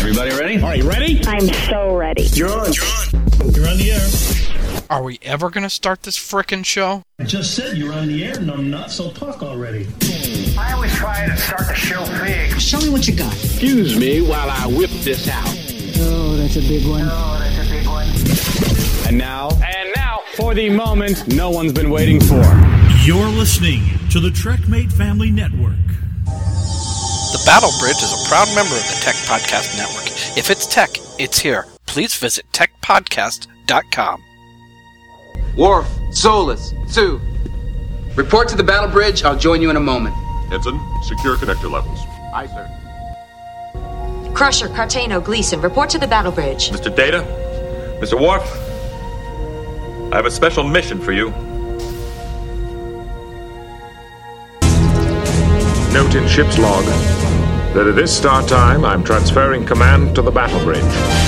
Everybody ready? Are you ready? I'm so ready. You're on. You're on the air. Are we ever gonna start this frickin' show? I just said you're on the air, numbnut, so talk already. I always try to start the show big. Show me what you got. Excuse me while I whip this out. Oh, that's a big one. And now, for the moment no one's been waiting for. You're listening to the TrekMate Family Network. The Battle Bridge is a proud member of the Tech Podcast Network. If it's tech, it's here. Please visit techpodcast.com. Worf, Solus, Sue. Report to the Battle Bridge. I'll join you in a moment. Ensign, secure connector levels. Aye, sir. Crusher, Cartano, Gleason, report to the Battle Bridge. Mr. Data, Mr. Worf, I have a special mission for you. Note in ship's log that at this start time, I'm transferring command to the Battle Bridge.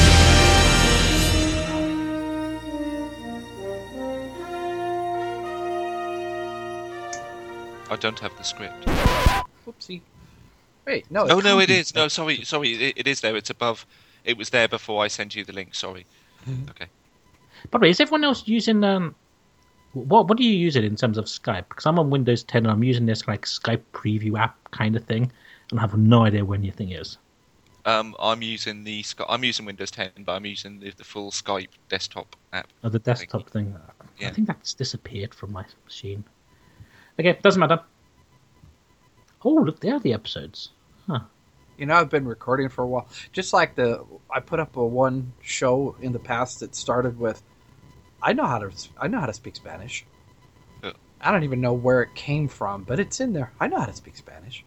I don't have the script. Whoopsie. Wait, no. No, it is. No, sorry. It is there. It's above. It was there before I sent you the link. Sorry. Okay. By the way, is everyone else using what do you use it in terms of Skype? Because I'm on Windows 10 and I'm using this like Skype preview app kind of thing, and I have no idea where anything is. I'm using Windows 10, but I'm using the full Skype desktop app. Oh, the desktop thing. Yeah. I think that's disappeared from my machine. Okay, doesn't matter. Oh, look, there are the episodes. Huh. You know, I've been recording for a while. Just like I put up one show in the past that started with, I know how to speak Spanish. Yeah. I don't even know where it came from, but it's in there. I know how to speak Spanish.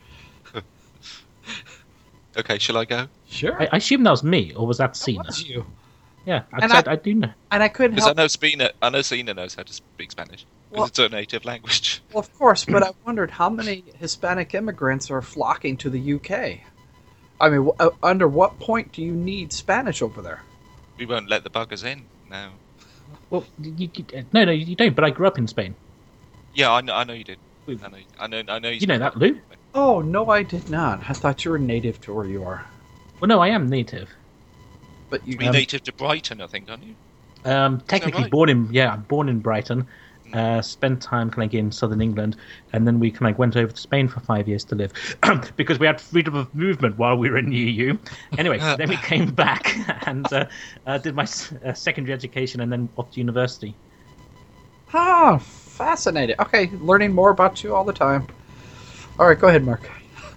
Okay, shall I go? Sure. I assume that was me, or was that Cena? That was you. Yeah, I do know. And I couldn't help. Because I know Cena knows how to speak Spanish. Because it's her native language. Well, of course, but I wondered how many Hispanic immigrants are flocking to the UK. I mean, under what point do you need Spanish over there? We won't let the buggers in, no. Well, no, you don't. But I grew up in Spain. Yeah, I know you did. I know. You know that, Lou? Oh no, I did not. I thought you were native to where you are. Well, no, I am native. But you're native to Brighton, I think, aren't you? Technically, right? born in Brighton. Spent time kind of in southern England, and then we kind of went over to Spain for 5 years to live because we had freedom of movement while we were in the EU. Anyway, then we came back and did my secondary education and then off to university. Ah, fascinating. Okay, learning more about you all the time. All right, go ahead, Mark.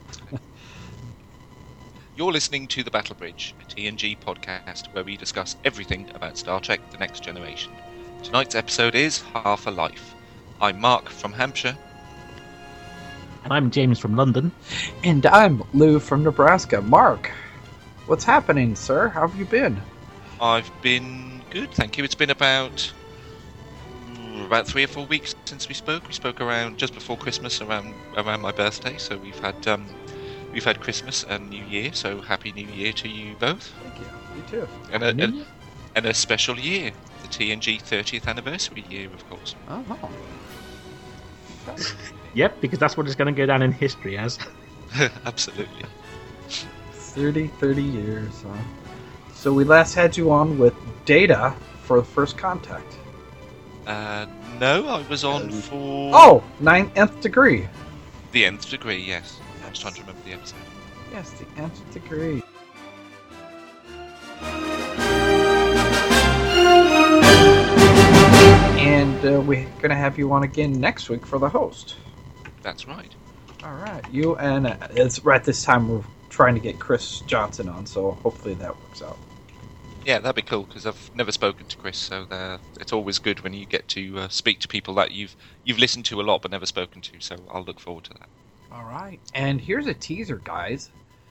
You're listening to The Battle Bridge, a TNG podcast where we discuss everything about Star Trek The Next Generation. Tonight's episode is Half a Life. I'm Mark from Hampshire. And I'm James from London. And I'm Lou from Nebraska. Mark, what's happening, sir? How have you been? I've been good, thank you. It's been about 3 or 4 weeks since we spoke. We spoke around just before Christmas, around my birthday. So we've had Christmas and New Year. So happy New Year to you both. Thank you. You too. And a special year. TNG 30th anniversary year, of course. Oh. Yep, because that's what it's going to go down in history as. Absolutely. 30 years, huh? So we last had you on with Data for the First Contact. No, I was on for... Oh, Nth Degree. The Nth Degree, yes. I was trying to remember the episode. Yes, the Nth Degree. And we're going to have you on again next week for the host. That's right. All right. You and it's right this time we're trying to get Chris Johnson on, so hopefully that works out. Yeah, that'd be cool, because I've never spoken to Chris, so it's always good when you get to speak to people that you've listened to a lot but never spoken to, so I'll look forward to that. All right. And here's a teaser, guys.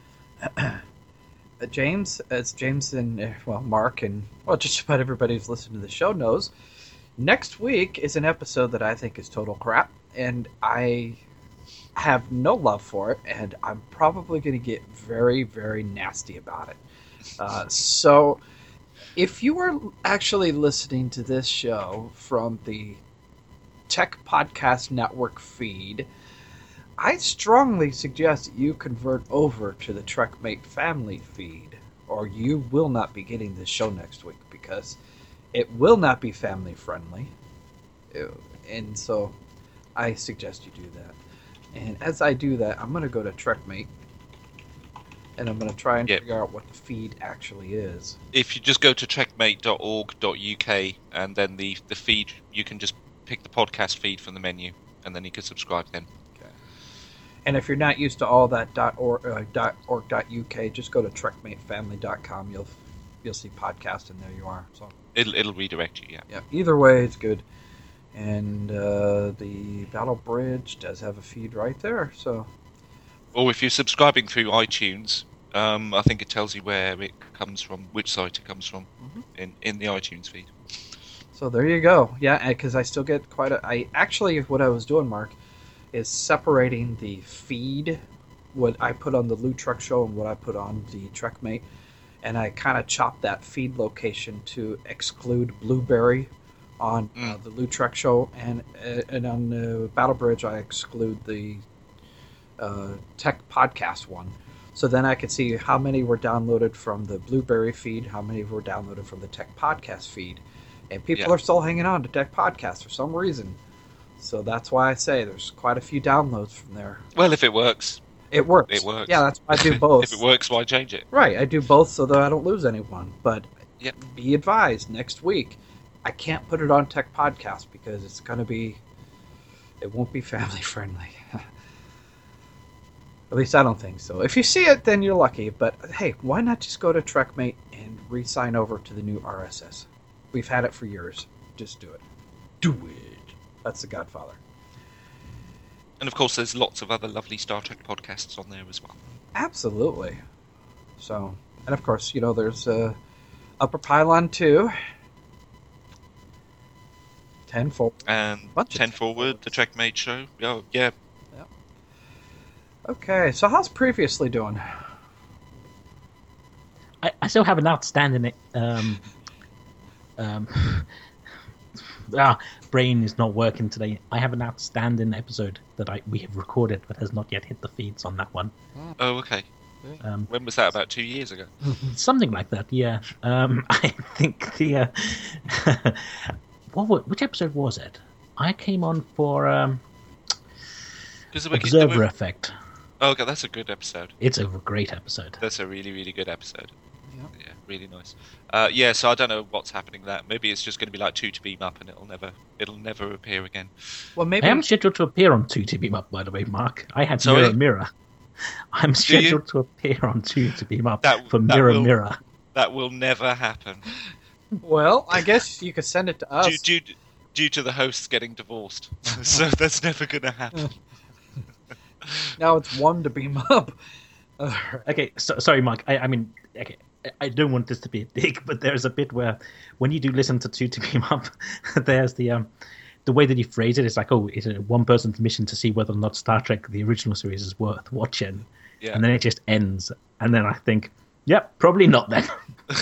James and, Mark and, just about everybody who's listened to the show knows, next week is an episode that I think is total crap, and I have no love for it, and I'm probably going to get very, very nasty about it. So, if you are actually listening to this show from the Tech Podcast Network feed, I strongly suggest that you convert over to the TrekMate Family feed, or you will not be getting this show next week because it will not be family friendly. And so I suggest you do that. And as I do that, I'm going to go to TrekMate, and I'm going to try and figure out what the feed actually is. If you just go to trekmate.org.uk and then the feed, you can just pick the podcast feed from the menu, and then you can subscribe then. Okay. And if you're not used to all that .org.uk, just go to trekmatefamily.com. You'll see podcast, and there you are. So it'll redirect you. Yeah. Yeah. Either way, it's good. And the Battle Bridge does have a feed right there. So. Or if you're subscribing through iTunes, I think it tells you where it comes from, which site it comes from, in the iTunes feed. So there you go. Yeah, because I still get quite a... what I was doing, Mark, is separating the feed, what I put on the Lou Truck Show and what I put on the TrekMate, and I kind of chopped that feed location to exclude Blueberry on the Lou Truck Show, and on the Battle Bridge I exclude the Tech Podcast one. So then I could see how many were downloaded from the Blueberry feed, how many were downloaded from the Tech Podcast feed. And people are still hanging on to Tech Podcast for some reason. So that's why I say there's quite a few downloads from there. Well, if it works. It works. It works. Yeah, that's why I do both. If it works, why change it? Right, I do both so that I don't lose anyone. But be advised, next week, I can't put it on Tech Podcast because it's going to be... It won't be family friendly. At least I don't think so. If you see it, then you're lucky. But hey, why not just go to TrekMate and re-sign over to the new RSS? We've had it for years. Just do it. Do it. That's The Godfather. And of course, there's lots of other lovely Star Trek podcasts on there as well. Absolutely. So, and of course, there's Upper Pylon 2. 10 Forward. And 10 Forward, the TrekMate show. Oh, yeah. Okay, so how's Previously doing? I still have an outstanding... brain is not working today. I have an outstanding episode that we have recorded but has not yet hit the feeds on that one. Oh, okay. When was that? About 2 years ago? Something like that, yeah. I think the... which episode was it? I came on for Observer Effect. Oh, okay, that's a good episode. It's a great episode. That's a really, really good episode. Yeah, really nice. So I don't know what's happening there. Maybe it's just going to be like 2 to Beam Up, and it'll never appear again. Well, maybe I am scheduled to appear on 2 to Beam Up, by the way, Mark. I had Mirror. I'm scheduled to appear on 2 to Beam Up for Mirror. That will never happen. Well, I guess you could send it to us. Due to the hosts getting divorced, so that's never going to happen. Now it's 1 to Beam Up. Okay, sorry, Mark. I mean, okay. I don't want this to be a dig, but there's a bit where when you do listen to 2 to Beam Up, there's the way that you phrase it is like, it's a one person's mission to see whether or not Star Trek, the original series, is worth watching. Yeah. And then it just ends. And then I think, yep, probably not then.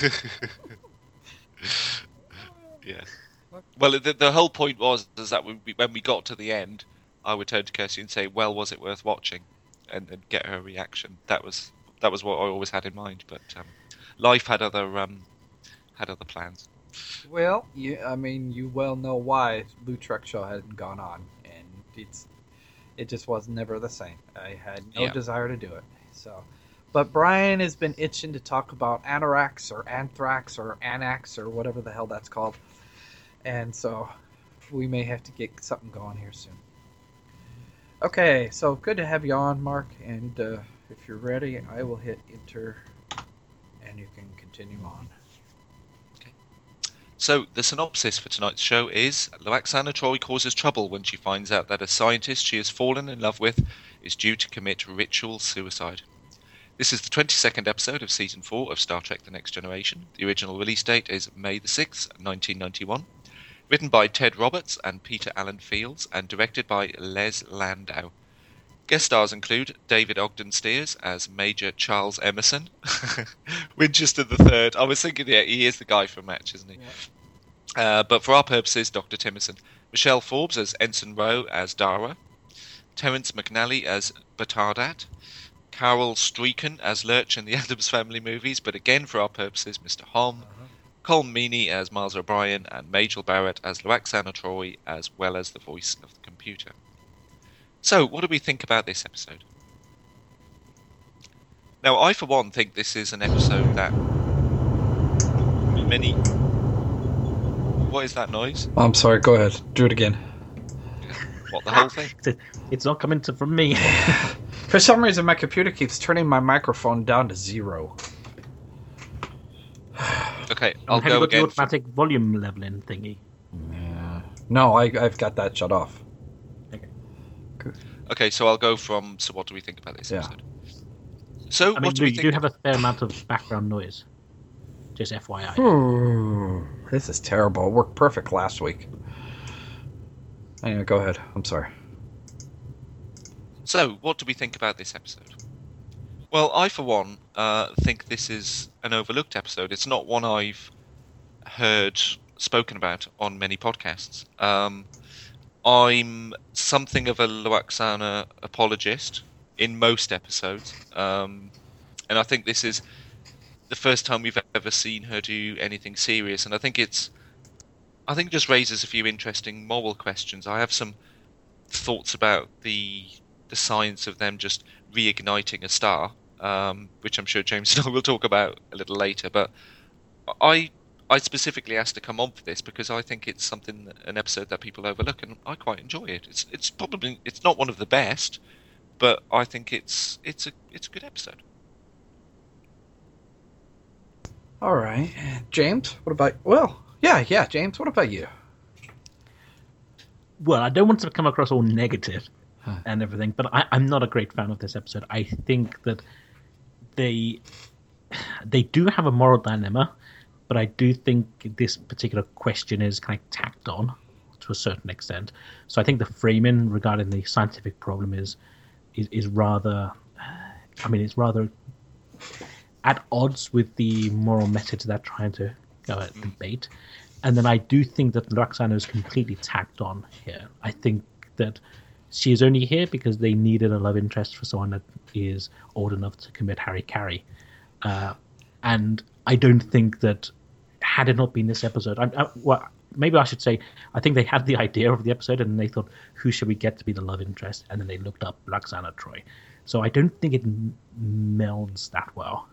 Yeah. Well, the whole point was that when we got to the end, I would turn to Kirsty and say, well, was it worth watching? And get her reaction. That was what I always had in mind, but... life had other plans. Well, you well know why Lou Truck Show hadn't gone on, and it just was never the same. I had no desire to do it. So, but Brian has been itching to talk about Anorax or Anthrax or Anax or whatever the hell that's called, and so we may have to get something going here soon. Okay, so good to have you on, Mark, and if you're ready, I will hit enter. And you can continue on. Okay. So, the synopsis for tonight's show is Lwaxana Troi causes trouble when she finds out that a scientist she has fallen in love with is due to commit ritual suicide. This is the 22nd episode of Season 4 of Star Trek The Next Generation. The original release date is May the 6th, 1991. Written by Ted Roberts and Peter Allen Fields and directed by Les Landau. Guest stars include David Ogden Stiers as Major Charles Emerson. Winchester III. I was thinking, he is the guy from Match, isn't he? Yeah. But for our purposes, Dr. Timmerson. Michelle Forbes as Ensign Rowe as Dara. Terence McNally as Batardat. Carol Streaken as Lurch in the Addams Family movies, but again, for our purposes, Mr. Hom. Colm Meaney as Miles O'Brien, and Majel Barrett as Luoxana Troy, as well as the voice of the computer. So, what do we think about this episode? Now, I, for one, think this is an episode that many... What is that noise? I'm sorry, go ahead. Do it again. What, the whole thing? It's not coming from me. For some reason, my computer keeps turning my microphone down to 0. Okay, I'll have go you got again. the automatic volume leveling thingy? Yeah. No, I've got that shut off. Okay, so I'll go from... So what do we think about this episode? So, I mean, what do we you think... do have a fair amount of background noise. Just FYI. This is terrible. It worked perfect last week. Anyway, go ahead. I'm sorry. So, what do we think about this episode? Well, I, for one, think this is an overlooked episode. It's not one I've heard spoken about on many podcasts. I'm something of a Luoxana apologist in most episodes. And I think this is the first time we've ever seen her do anything serious. And I think it just raises a few interesting moral questions. I have some thoughts about the science of them just reigniting a star, which I'm sure James and I will talk about a little later. But I specifically asked to come on for this because I think it's an episode that people overlook, and I quite enjoy it. It's probably not one of the best, but I think it's a good episode. All right, James. What about? Well, yeah, James. What about you? Well, I don't want to come across all negative and everything, but I'm not a great fan of this episode. I think that they do have a moral dilemma, but I do think this particular question is kind of tacked on to a certain extent. So I think the framing regarding the scientific problem is rather, I mean, it's rather at odds with the moral message they're trying to debate. And then I do think that Luoxana is completely tacked on here. I think that she is only here because they needed a love interest for someone that is old enough to commit Harry-Carry. And I don't think that had it not been this episode, well, maybe I should say, I think they had the idea of the episode and they thought, who should we get to be the love interest? And then they looked up Luoxana Troy. So I don't think it melds that well.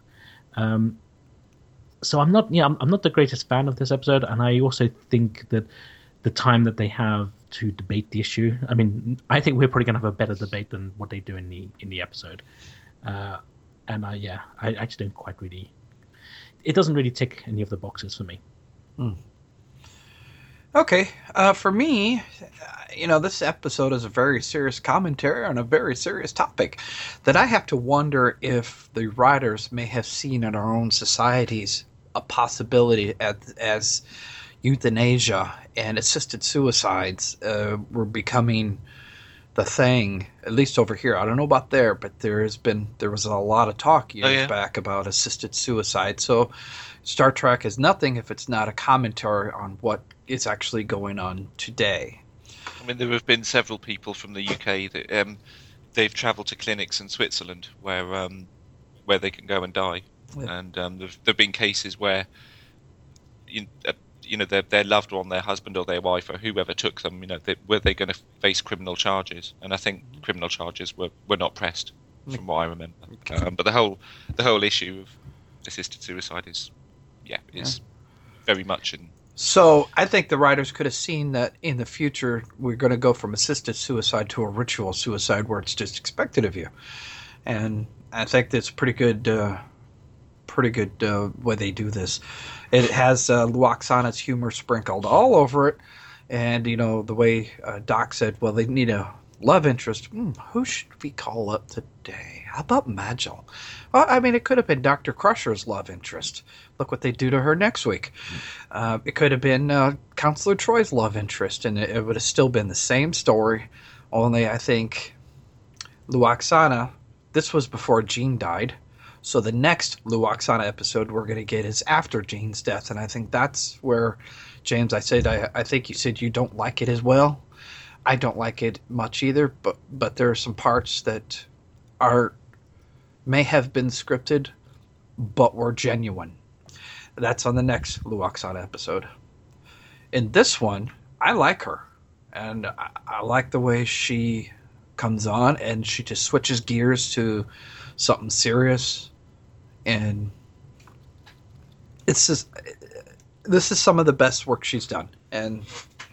So I'm not the greatest fan of this episode, and I also think that the time that they have to debate the issue, I mean, I think we're probably going to have a better debate than what they do in the episode. And I just don't quite really. It doesn't really tick any of the boxes for me. Okay, for me, this episode is a very serious commentary on a very serious topic that I have to wonder if the writers may have seen in our own societies a possibility as euthanasia and assisted suicides were becoming the thing, at least over here. I don't know about there, but there was a lot of talk years back about assisted suicide. So Star Trek is nothing if it's not a commentary on what is actually going on today. I mean, there have been several people from the UK that they've travelled to clinics in Switzerland where they can go and die, and there've been cases where their loved one, their husband or their wife or whoever took them, were they going to face criminal charges? And I think criminal charges were not pressed, from what I remember. But the whole issue of assisted suicide is very much in. So I think the writers could have seen that in the future we're going to go from assisted suicide to a ritual suicide where it's just expected of you, and I think that's pretty good way they do this. It has Luoxana's humor sprinkled all over it, and the way Doc said, well, they need a love interest. Who should we call up today? How about Majel? Well, I mean, it could have been Dr. Crusher's love interest. Look what they do to her next week. It could have been Counselor Troy's love interest, and it would have still been the same story, only I think Luoxana, this was before Jean died, so the next Luoxana episode we're going to get is after Jean's death, and I think that's where, James, I think you said you don't like it as well. I don't like it much either, but there are some parts that are may have been scripted, but were genuine. That's on the next Luoxana episode. In this one, I like her. And I like the way she comes on and she just switches gears to something serious. And it's just, this is some of the best work she's done. And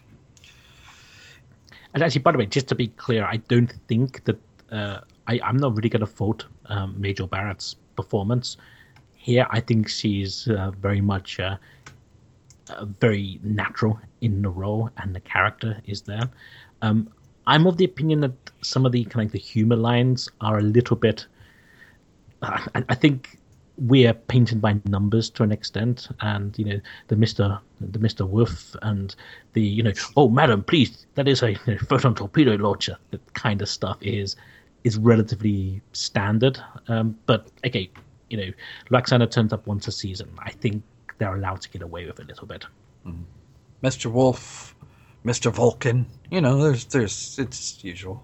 actually, by the way, just to be clear, I don't think that I'm not really going to fault Major Barrett's performance here. I think she's very much very natural in the role, and the character is there. I'm of the opinion that some of the kind of the humor lines are a little bit. I think we are painted by numbers to an extent, and the Mr. Wolf and the oh madam, please, that is a photon torpedo launcher. That kind of stuff is relatively standard. But okay, Luoxana turns up once a season. I think they're allowed to get away with it a little bit. Mm-hmm. Mr. Wolf, Mr. Vulcan, there's it's usual.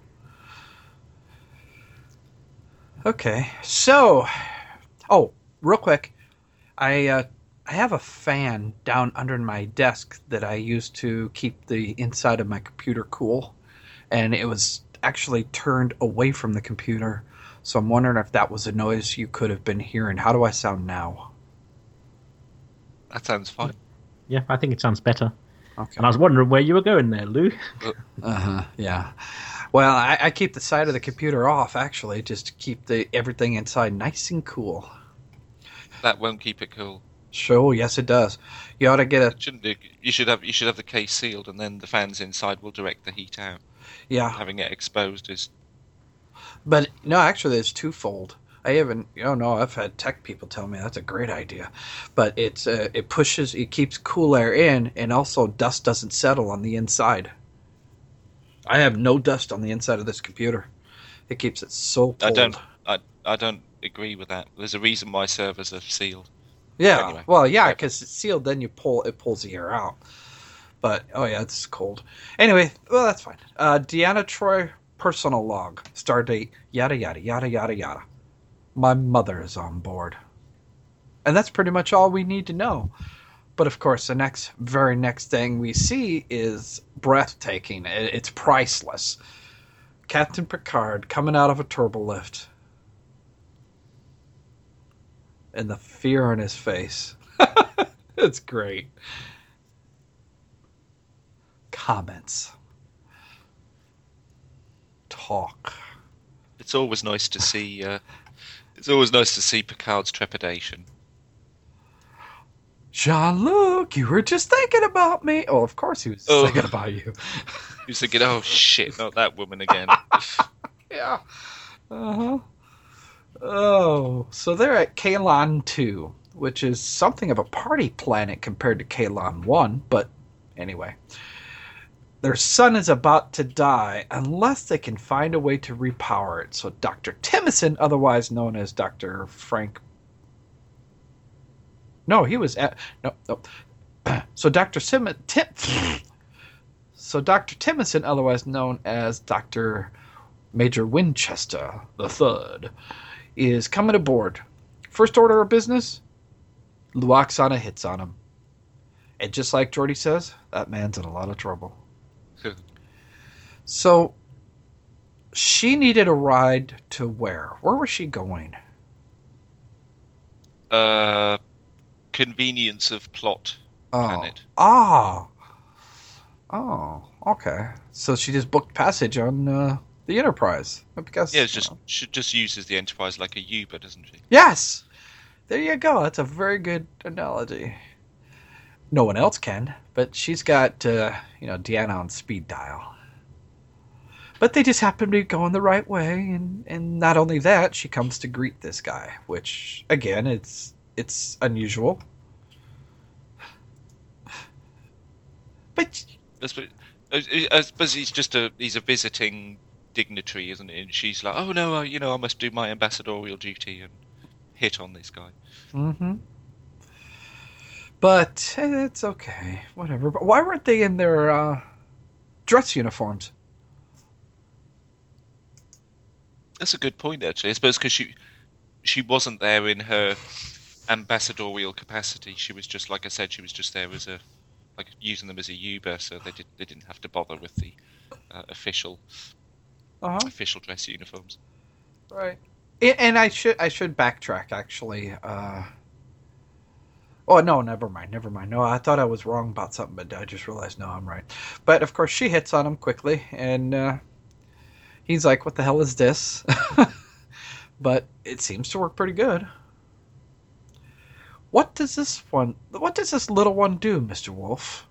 Okay, so, real quick, I have a fan down under my desk that I use to keep the inside of my computer cool, and it was actually turned away from the computer, so I'm wondering if that was a noise you could have been hearing. How do I sound now? That sounds fine. Yeah, I think it sounds better. Okay. And I was wondering where you were going there, Lou. Yeah. Well, I keep the side of the computer off, actually, just to keep everything inside nice and cool. That won't keep it cool. Sure, yes, it does. You ought to get a. Shouldn't do. You should have the case sealed, and then the fans inside will direct the heat out. Yeah. Having it exposed is. But no, actually, it's twofold. I've had tech people tell me that's a great idea, but it keeps cool air in, and also dust doesn't settle on the inside. I have no dust on the inside of this computer. It keeps it so cold. I don't agree with that. There's a reason why servers are sealed. Yeah, anyway. Well, yeah, because it's sealed, then it pulls the air out. But it's cold. Anyway, well, that's fine. Deanna Troi personal log, stardate, yada yada yada yada yada. My mother is on board. And that's pretty much all we need to know. But of course, the very next thing we see is breathtaking. It's priceless. Captain Picard coming out of a turbolift. And the fear on his face. It's great. Comments. Talk. It's always nice to see. It's always nice to see Picard's trepidation. Jean-Luc, you were just thinking about me. Oh, of course he was thinking about you. He was thinking, oh shit, not that woman again. Yeah. Uh-huh. Oh, so they're at Kaylon 2, which is something of a party planet compared to Kaylon 1, but anyway. Their sun is about to die unless they can find a way to repower it. So Dr. Timothy, otherwise known as Dr. Frank... No, he was at... No. So Dr. Timothy, otherwise known as Dr. Major Winchester III, is coming aboard. First order of business, Luoxana hits on him. And just like Geordi says, that man's in a lot of trouble. So, she needed a ride to where? Where was she going? Convenience of plot planet. Oh, okay. So she just booked passage on the Enterprise. Because, she just uses the Enterprise like a Uber, doesn't she? Yes! There you go. That's a very good analogy. No one else can, but she's got, Deanna on speed dial. But they just happen to be going the right way, and not only that, she comes to greet this guy, which, again, it's unusual. But I suppose he's a visiting dignitary, isn't he? And she's like, oh no, I must do my ambassadorial duty and hit on this guy. Mm-hmm. But it's okay, whatever. But why weren't they in their dress uniforms? That's a good point, actually. I suppose because she wasn't there in her ambassadorial capacity. She was just, like I said, she was just there as using them as a Uber, so they didn't have to bother with the official dress uniforms. Right. And I should backtrack, actually. Oh, no, never mind. No, I thought I was wrong about something, but I just realized, no, I'm right. But, of course, she hits on him quickly, and he's like, what the hell is this? But it seems to work pretty good. What does this little one do, Mr. Wolf?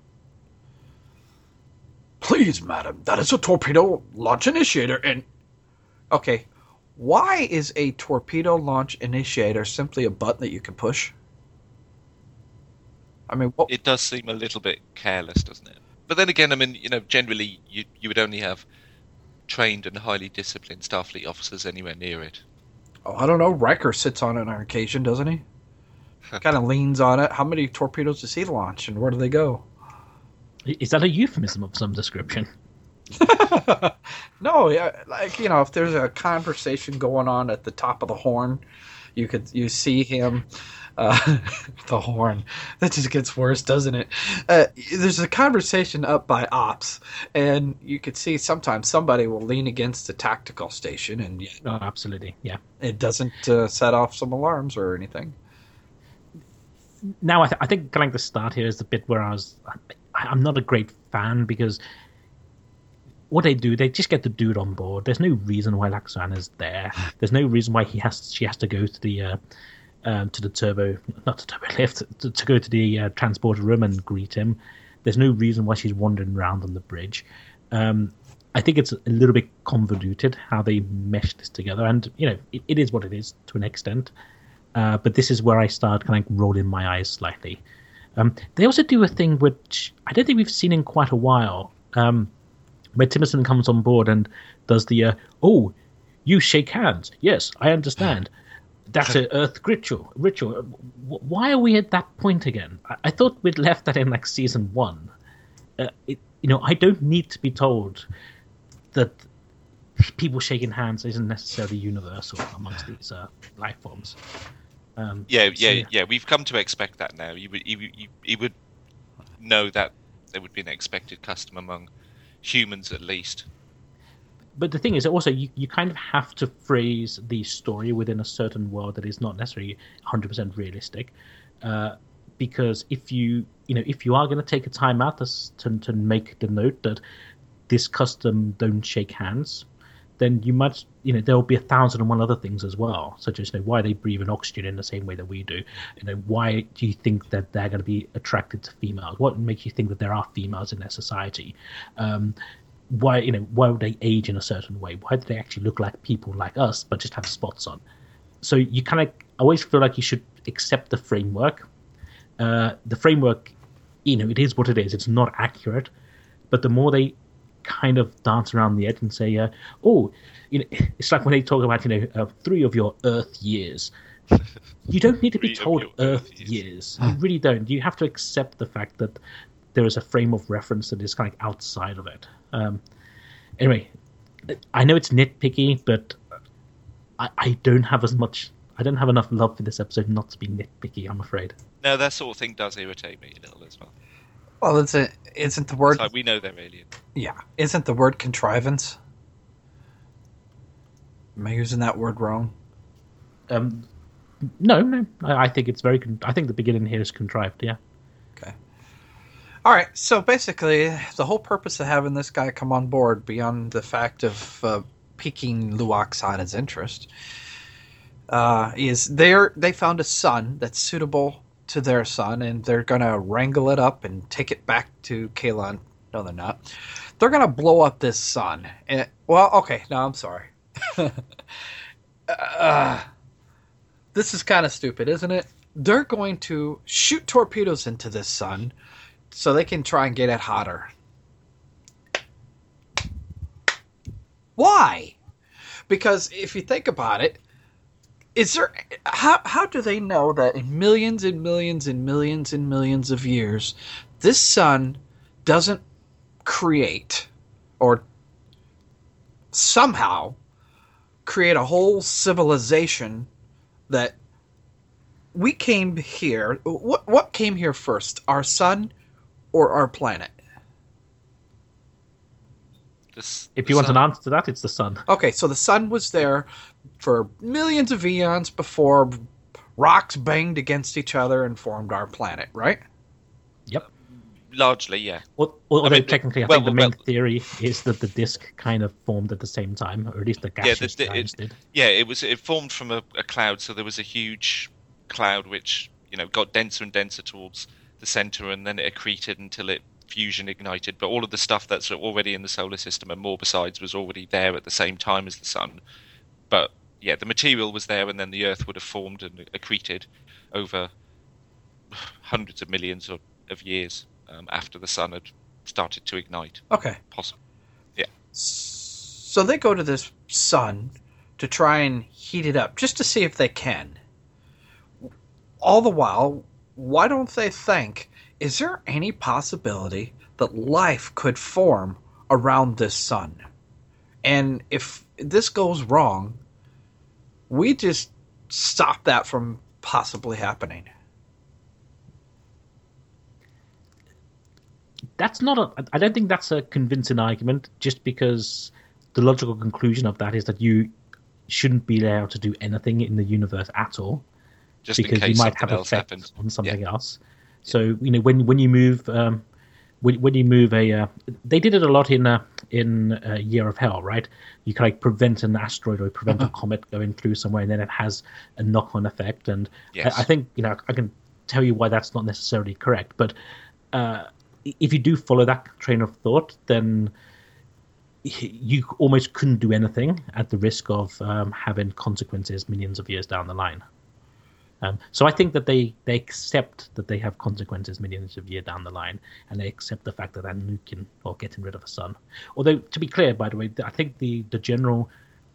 Please, madam, that is a torpedo launch initiator, and... Okay, why is a torpedo launch initiator simply a button that you can push? I mean, it does seem a little bit careless, doesn't it? But then again, I mean, generally you would only have trained and highly disciplined Starfleet officers anywhere near it. Oh, I don't know. Riker sits on it on occasion, doesn't he? Kind of leans on it. How many torpedoes does he launch, and where do they go? Is that a euphemism of some description? No, if there's a conversation going on at the top of the horn, you see him. The horn. That just gets worse, doesn't it? There's a conversation up by ops, and you could see sometimes somebody will lean against the tactical station, and oh, absolutely, yeah. It doesn't set off some alarms or anything. Now, I think kind of the start here is the bit where I'm not a great fan, because what they do, they just get the dude on board. There's no reason why Laxan is there. There's no reason why she has to go to the turbo lift, to go to the transporter room and greet him. There's no reason why she's wandering around on the bridge. I think it's a little bit convoluted how they mesh this together, and it is what it is to an extent. But this is where I start kind of rolling my eyes slightly. They also do a thing which I don't think we've seen in quite a while, where Timmerson comes on board and does the "Oh, you shake hands? Yes, I understand. That's an Earth ritual. Why are we at that point again? I thought we'd left that in season 1. I don't need to be told that people shaking hands isn't necessarily universal amongst these life forms. Yeah. We've come to expect that now. You would know that there would be an expected custom among humans, at least. But the thing is, also, you kind of have to phrase the story within a certain world that is not necessarily 100% realistic, because if you are going to take a time out to make the note that this custom don't shake hands, then you might, there will be 1,001 other things as well, such as why they breathe in oxygen in the same way that we do. Why do you think that they're going to be attracted to females? What makes you think that there are females in their society? Why would they age in a certain way? Why do they actually look like people like us but just have spots on? So you kind of always feel like you should accept the framework. The framework, it is what it is. It's not accurate, but the more they kind of dance around the edge and say, it's like when they talk about 3 of your Earth years. You don't need to be told Earth years. You really don't. You have to accept the fact that there is a frame of reference that is kind of outside of it. Anyway, I know it's nitpicky, but I don't have enough love for this episode not to be nitpicky, I'm afraid. No, that sort of thing does irritate me a little as well. Well, isn't the word... It's like we know they're alien. Yeah. Isn't the word contrivance? Am I using that word wrong? No. I think it's I think the beginning here is contrived, yeah. Okay. All right, so basically, the whole purpose of having this guy come on board, beyond the fact of piquing Luoxana's interest, is they found a sun that's suitable to their sun, and they're going to wrangle it up and take it back to Kaelon. No, they're not. They're going to blow up this sun. And, I'm sorry. This is kind of stupid, isn't it? They're going to shoot torpedoes into this sun so they can try and get it hotter. Why? Because if you think about it, how do they know that in millions and millions and millions and millions of years, this sun doesn't create or somehow create a whole civilization that we came here. What came here first, our sun or our planet? If you want an answer to that, it's the sun. Okay, so the sun was there for millions of eons before rocks banged against each other and formed our planet, right? Yep. Largely, yeah. Although technically, I think the main theory is that the disk kind of formed at the same time, or at least the gaseous giants did. Yeah, it formed from a cloud, so there was a huge cloud which got denser and denser towards the center, and then it accreted until it fusion ignited. But all of the stuff that's already in the solar system and more besides was already there at the same time as the sun. But yeah, the material was there, and then the Earth would have formed and accreted over hundreds of millions of years after the sun had started to ignite. Okay. Possible. Yeah. So they go to this sun to try and heat it up, just to see if they can. All the while, why don't they think, is there any possibility that life could form around this sun? And if this goes wrong, we just stop that from possibly happening. I don't think that's a convincing argument, just because the logical conclusion of that is that you shouldn't be allowed to do anything in the universe at all, just because in case you might have else effects happens on something else. So when you move when you move they did it a lot in Year of Hell, right? You can prevent an asteroid or prevent a comet going through somewhere, and then it has a knock-on effect. And I think I can tell you why that's not necessarily correct, but if you do follow that train of thought, then you almost couldn't do anything at the risk of having consequences millions of years down the line. So I think that they accept that they have consequences millions of years down the line, and they accept the fact that they're nuking or getting rid of a sun. Although, to be clear, by the way, I think the general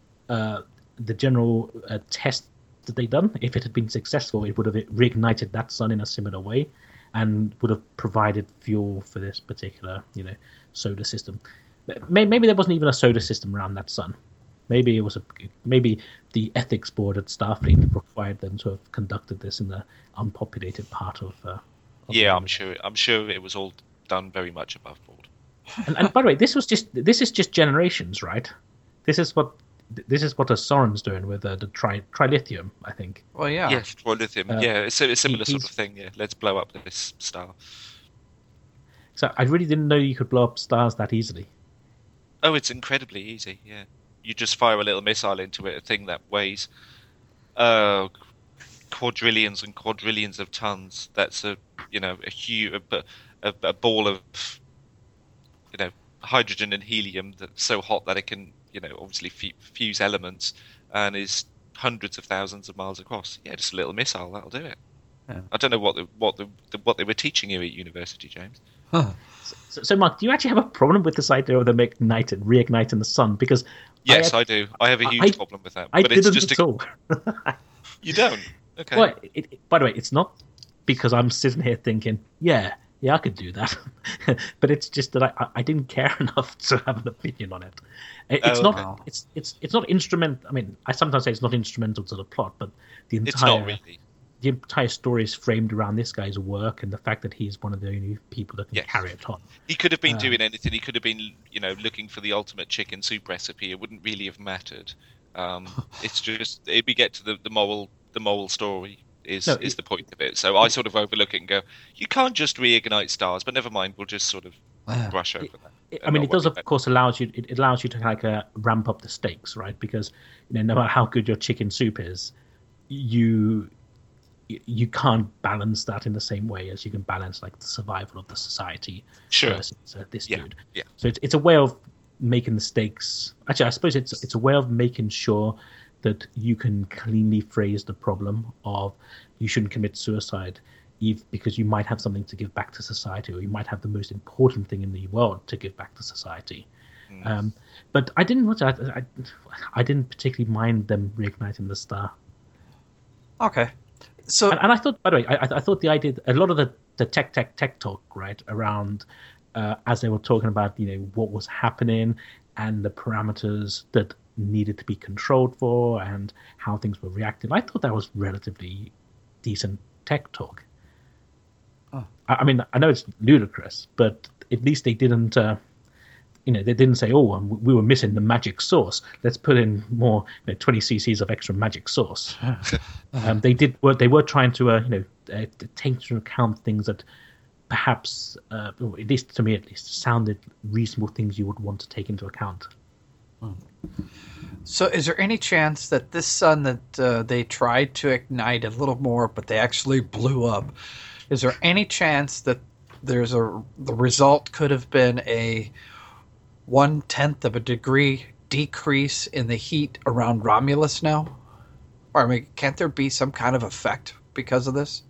test that they done, if it had been successful, it would have reignited that sun in a similar way, and would have provided fuel for this particular solar system. Maybe there wasn't even a solar system around that sun. Maybe maybe the ethics board at Starfleet required them to have conducted this in the unpopulated part of yeah, I'm sure it was all done very much above board. And by the way, this is just generations, right? This is what the Soren's doing with the trilithium, I think. Well, yeah. Yes, trilithium. Yeah, it's a similar sort of thing. Yeah, let's blow up this star. So I really didn't know you could blow up stars that easily. Oh, it's incredibly easy. Yeah, you just fire a little missile into it, a thing that weighs quadrillions and quadrillions of tons. That's a huge a ball of hydrogen and helium that's so hot that it can obviously fuse elements and is hundreds of thousands of miles across. Yeah, just a little missile, that'll do it. Yeah. I don't know what they were teaching you at university, James. Huh. So, Mark, do you actually have a problem with this idea of them reigniting the sun? Because yes, I do. I have a huge problem with that. But it's just at all. You don't? Okay. Well, by the way, it's not because I'm sitting here thinking, yeah, I could do that. But it's just that I didn't care enough to have an opinion on it. It's not instrumental. I mean, I sometimes say it's not instrumental to the plot, but it's not really. The entire story is framed around this guy's work and the fact that he's one of the only people that can carry it on. He could have been doing anything. He could have been, looking for the ultimate chicken soup recipe. It wouldn't really have mattered. It's just if we get to the moral story is the point of it. So I sort of overlook it and go, you can't just reignite stars, but never mind. We'll just sort of brush over that. It does, of course, allows you to ramp up the stakes, right? Because no matter how good your chicken soup is, you can't balance that in the same way as you can balance the survival of the society versus this dude. Yeah. So it's a way of making the stakes. Actually, I suppose it's a way of making sure that you can cleanly phrase the problem of you shouldn't commit suicide, because you might have something to give back to society, or you might have the most important thing in the world to give back to society. But I didn't particularly mind them reigniting the star. Okay. So, and I thought, by the way, I thought the idea, a lot of the tech talk, right, around as they were talking about, what was happening and the parameters that needed to be controlled for and how things were reacting. I thought that was relatively decent tech talk. Oh. I mean, I know it's ludicrous, but at least they didn't, they didn't say, "Oh, we were missing the magic sauce. Let's put in more 20 cc's of extra magic sauce." They were trying to, take into account things that perhaps, at least to me, at least, sounded reasonable things you would want to take into account. So, is there any chance that this sun that they tried to ignite a little more, but they actually blew up? Is there any chance that the result could have been a 1/10 of a degree decrease in the heat around Romulus now? Or, I mean, can't there be some kind of effect because of this?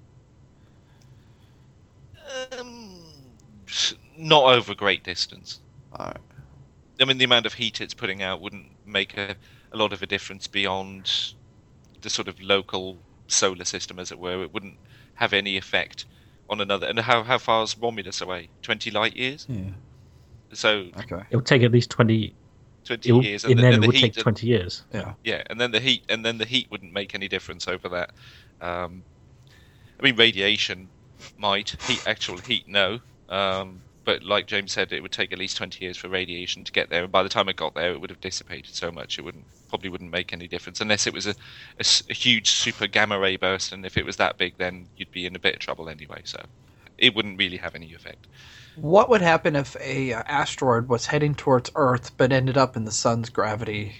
Not over great distance. All right. I mean, the amount of heat it's putting out wouldn't make a lot of a difference beyond the sort of local solar system, as it were. It wouldn't have any effect on another. And how far is Romulus away? 20 light years? Yeah. So okay. It would take at least 20 years. And then it would take 20 years. Yeah. Yeah, and then the heat wouldn't make any difference over that. I mean, radiation might. Actual heat, no. But like James said, it would take at least 20 years for radiation to get there, and by the time it got there, it would have dissipated so much it probably wouldn't make any difference, unless it was a huge super gamma ray burst, and if it was that big, then you'd be in a bit of trouble anyway, so it wouldn't really have any effect. What would happen if a asteroid was heading towards Earth, but ended up in the sun's gravity?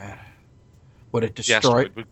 Would it destroy it?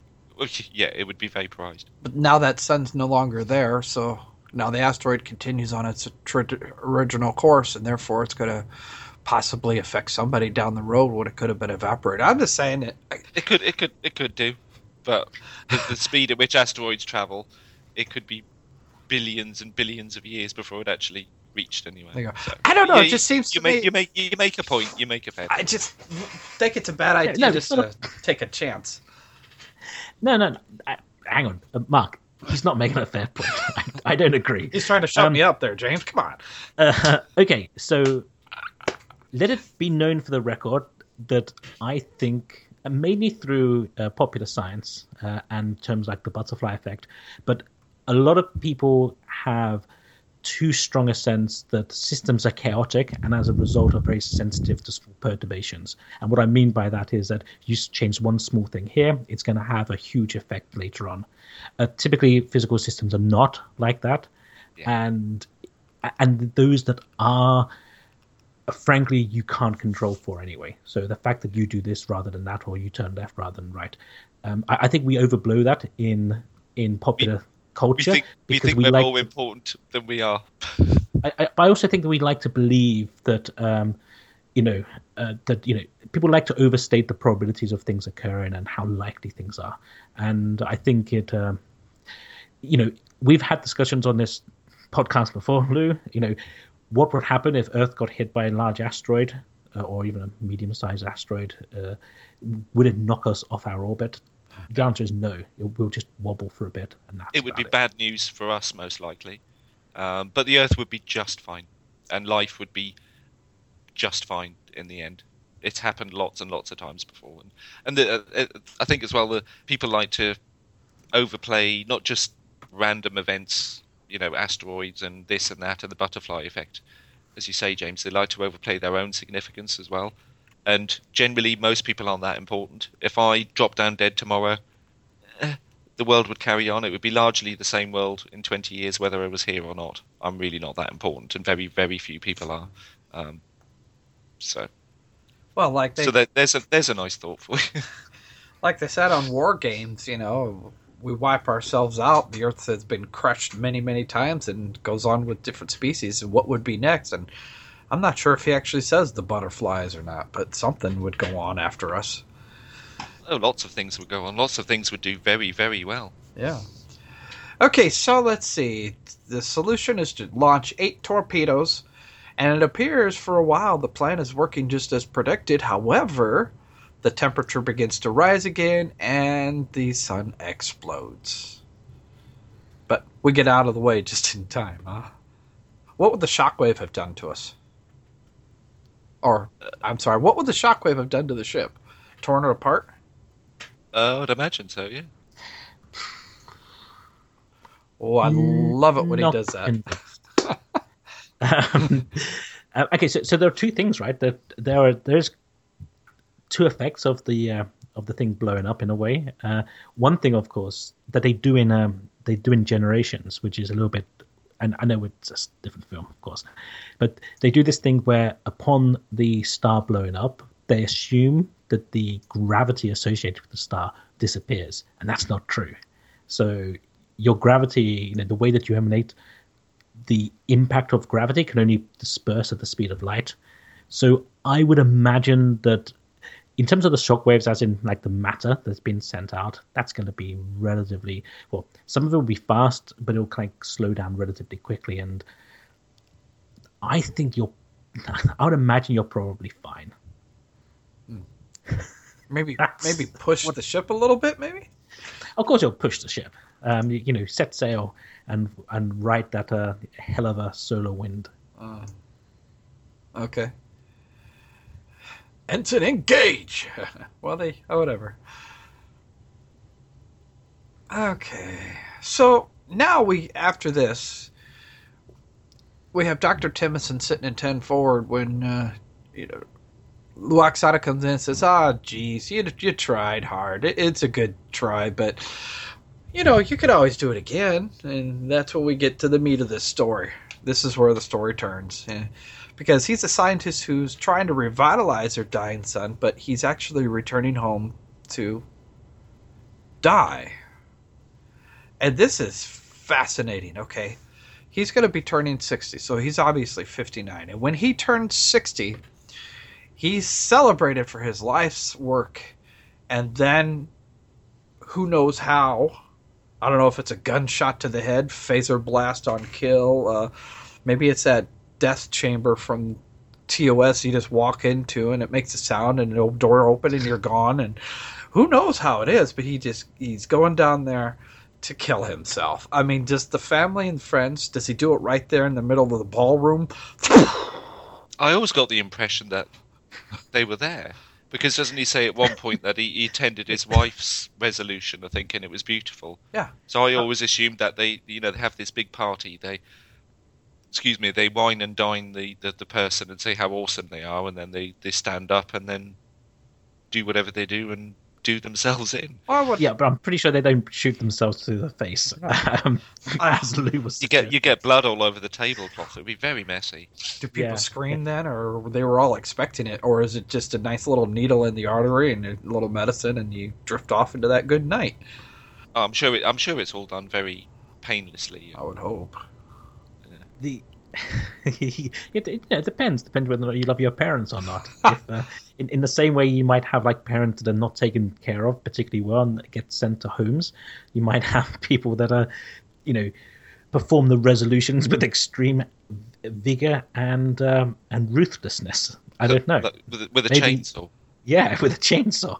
It would be vaporized. But now that sun's no longer there, so now the asteroid continues on its original course, and therefore it's going to possibly affect somebody down the road when it could have been evaporated. I'm just saying it. It could do, but the speed at which asteroids travel, it could be billions and billions of years before it actually reached anyway. There you go. So, I don't know. It just seems to me you make a point. You make a fair point. I just think it's a bad idea just to take a chance. No. Hang on, Mark. He's not making a fair point. I don't agree. He's trying to shut me up there, James. Come on. Okay, so let it be known for the record that I think, mainly through popular science and terms like the butterfly effect, but a lot of people have too strong a sense that systems are chaotic and as a result are very sensitive to small perturbations. And what I mean by that is that you change one small thing here, it's going to have a huge effect later on. Typically, physical systems are not like that. Yeah. And those that are, frankly, you can't control for anyway. So the fact that you do this rather than that, or you turn left rather than right, I think we overblow that in popular culture. We think we're more important than we are. I also think that we like to believe that, people like to overstate the probabilities of things occurring and how likely things are. And I think we've had discussions on this podcast before, Lou. What would happen if Earth got hit by a large asteroid or even a medium-sized asteroid? Would it knock us off our orbit? The answer is no. We'll just wobble for a bit, and that's it would be bad news for us, most likely. But the Earth would be just fine, and life would be just fine in the end. It's happened lots and lots of times before, and I think as well that people like to overplay not just random events, asteroids and this and that, and the butterfly effect. As you say, James, they like to overplay their own significance as well. And generally, most people aren't that important. If I drop down dead tomorrow, the world would carry on. It would be largely the same world in 20 years, whether I was here or not. I'm really not that important, and very, very few people are. Well, there's a nice thought for you. Like they said on War Games, we wipe ourselves out. The Earth has been crushed many, many times and goes on with different species. And what would be next? And I'm not sure if he actually says the butterflies or not, but something would go on after us. Oh, lots of things would go on. Lots of things would do very, very well. Yeah. Okay, so let's see. The solution is to launch 8 torpedoes, and it appears for a while the plan is working just as predicted. However, the temperature begins to rise again, and the sun explodes. But we get out of the way just in time, huh? What would the shockwave have done to us? Or, I'm sorry, what would the shockwave have done to the ship? torn it apart? I'd imagine so, yeah. Oh, I love it when he does that. Okay, so there are two things, right? There's two effects of the thing blowing up in a way. One thing, of course, that they do in Generations, which is a little bit, and I know it's a different film, of course, but they do this thing where upon the star blowing up, they assume that the gravity associated with the star disappears, and that's not true. So your gravity, the way that you emanate the impact of gravity can only disperse at the speed of light. So I would imagine that in terms of the shockwaves, as in like the matter that's been sent out, that's going to be relatively, well, some of it will be fast, but it'll kind of slow down relatively quickly. And I think I would imagine you're probably fine. Maybe push the ship a little bit, maybe? Of course you'll push the ship. Set sail and ride that hell of a solar wind. Okay. Ensign, engage! Well, whatever. Okay. So, now after this, we have Dr. Timothy sitting in 10 forward when, Luoxana comes in and says, geez, you tried hard. It's a good try, but, you could always do it again. And that's when we get to the meat of this story. This is where the story turns. Because he's a scientist who's trying to revitalize her dying son, but he's actually returning home to die. And this is fascinating, okay? He's going to be turning 60, so he's obviously 59. And when he turns 60, he's celebrated for his life's work. And then, who knows how? I don't know if it's a gunshot to the head, phaser blast on kill. Maybe it's that death chamber from TOS you just walk into and it makes a sound and the door open and you're gone. And who knows how it is, but he's going down there to kill himself. I mean, just the family and friends, does he do it right there in the middle of the ballroom? I always got the impression that they were there. Because doesn't he say at one point that he attended his wife's resolution, I think, and it was beautiful? Yeah. So I always assumed that they have this big party. They wine and dine the person and say how awesome they are, and then they stand up and then do whatever they do and do themselves in. Yeah, but I'm pretty sure they don't shoot themselves through the face. As Lou was you get blood all over the tablecloth. It'd be very messy. Do people scream then, or they were all expecting it, or is it just a nice little needle in the artery and a little medicine, and you drift off into that good night? Oh, I'm sure it's all done very painlessly. I would hope. It depends whether or not you love your parents or not. If, in the same way you might have like parents that are not taken care of particularly well and get sent to homes, you might have people that are, perform the resolutions with extreme vigor and ruthlessness. I don't know. With a chainsaw. Yeah, with a chainsaw.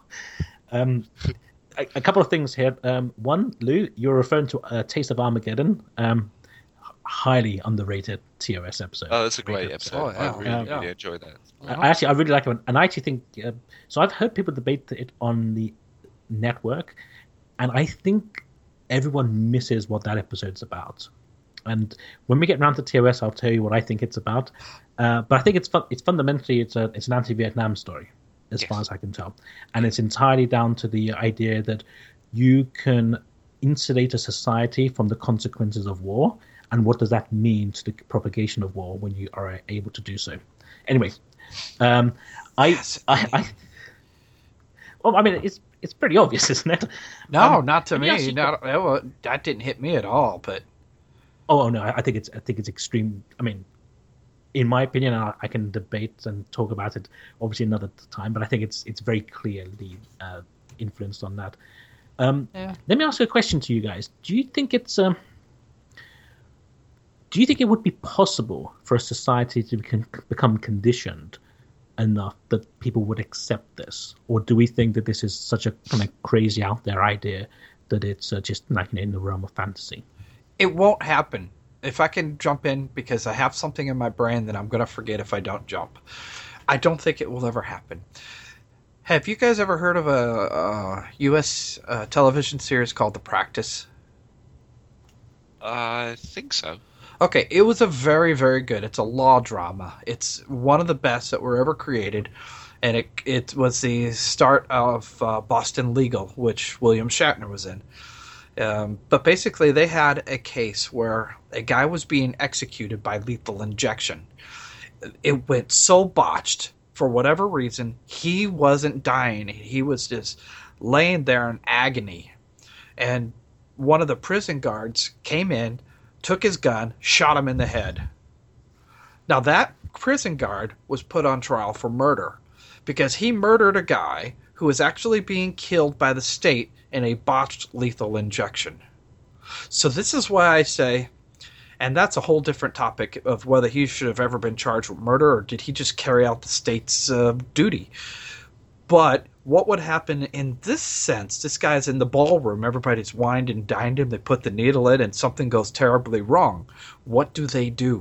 A couple of things here. One, Lou, you're referring to A Taste of Armageddon. Highly underrated TOS episode. Oh, that's a great episode. Oh, yeah. I really enjoy that. I really like it, and I actually think so. I've heard people debate it on the network, and I think everyone misses what that episode's about. And when we get around to TOS, I'll tell you what I think it's about. But I think it's fundamentally it's an anti-Vietnam story, as far as I can tell, and it's entirely down to the idea that you can insulate a society from the consequences of war. And what does that mean to the propagation of war when you are able to do so? Anyway, well, I mean, it's pretty obvious, isn't it? No, not to me. That didn't hit me at all. But no, I think it's extreme. I mean, in my opinion, I can debate and talk about it obviously another time, but I think it's very clearly influenced on that. Let me ask you a question to you guys. Do you think it would be possible for a society to become conditioned enough that people would accept this? Or do we think that this is such a kind of crazy out there idea that it's just like in the realm of fantasy? It won't happen. If I can jump in, because I have something in my brain that I'm going to forget if I don't jump. I don't think it will ever happen. Have you guys ever heard of a U.S. Television series called The Practice? I think so. Okay, it was a very, very good. It's a law drama. It's one of the best that were ever created, and it was the start of Boston Legal, which William Shatner was in. But basically, they had a case where a guy was being executed by lethal injection. It went so botched, for whatever reason, he wasn't dying. He was just laying there in agony. And one of the prison guards came in, took his gun, shot him in the head. Now, that prison guard was put on trial for murder because he murdered a guy who was actually being killed by the state in a botched lethal injection. So this is why I say, and that's a whole different topic of whether he should have ever been charged with murder or did he just carry out the state's duty. But what would happen in this sense? This guy's in the ballroom. Everybody's wined and dined him. They put the needle in and something goes terribly wrong. What do they do?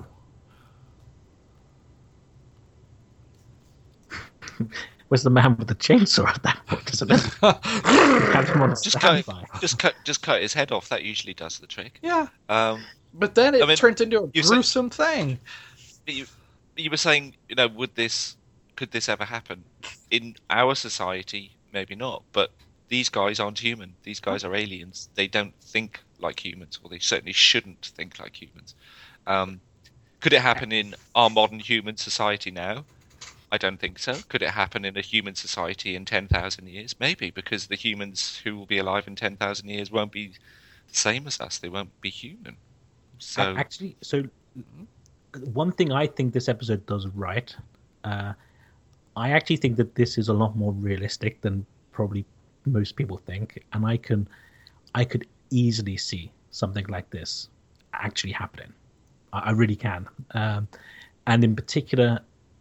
Where's the man with the chainsaw at that point, isn't it? Have him on standby. Just cut his head off. That usually does the trick. Yeah. But then it turns into a gruesome thing. You were saying, could this ever happen? In our society, maybe not. But these guys aren't human. These guys are aliens. They don't think like humans, or they certainly shouldn't think like humans. Could it happen in our modern human society now? I don't think so. Could it happen in a human society in 10,000 years? Maybe, because the humans who will be alive in 10,000 years won't be the same as us. They won't be human. So actually, one thing I think this episode does right, I actually think that this is a lot more realistic than probably most people think, and I could easily see something like this actually happening. I really can, and in particular,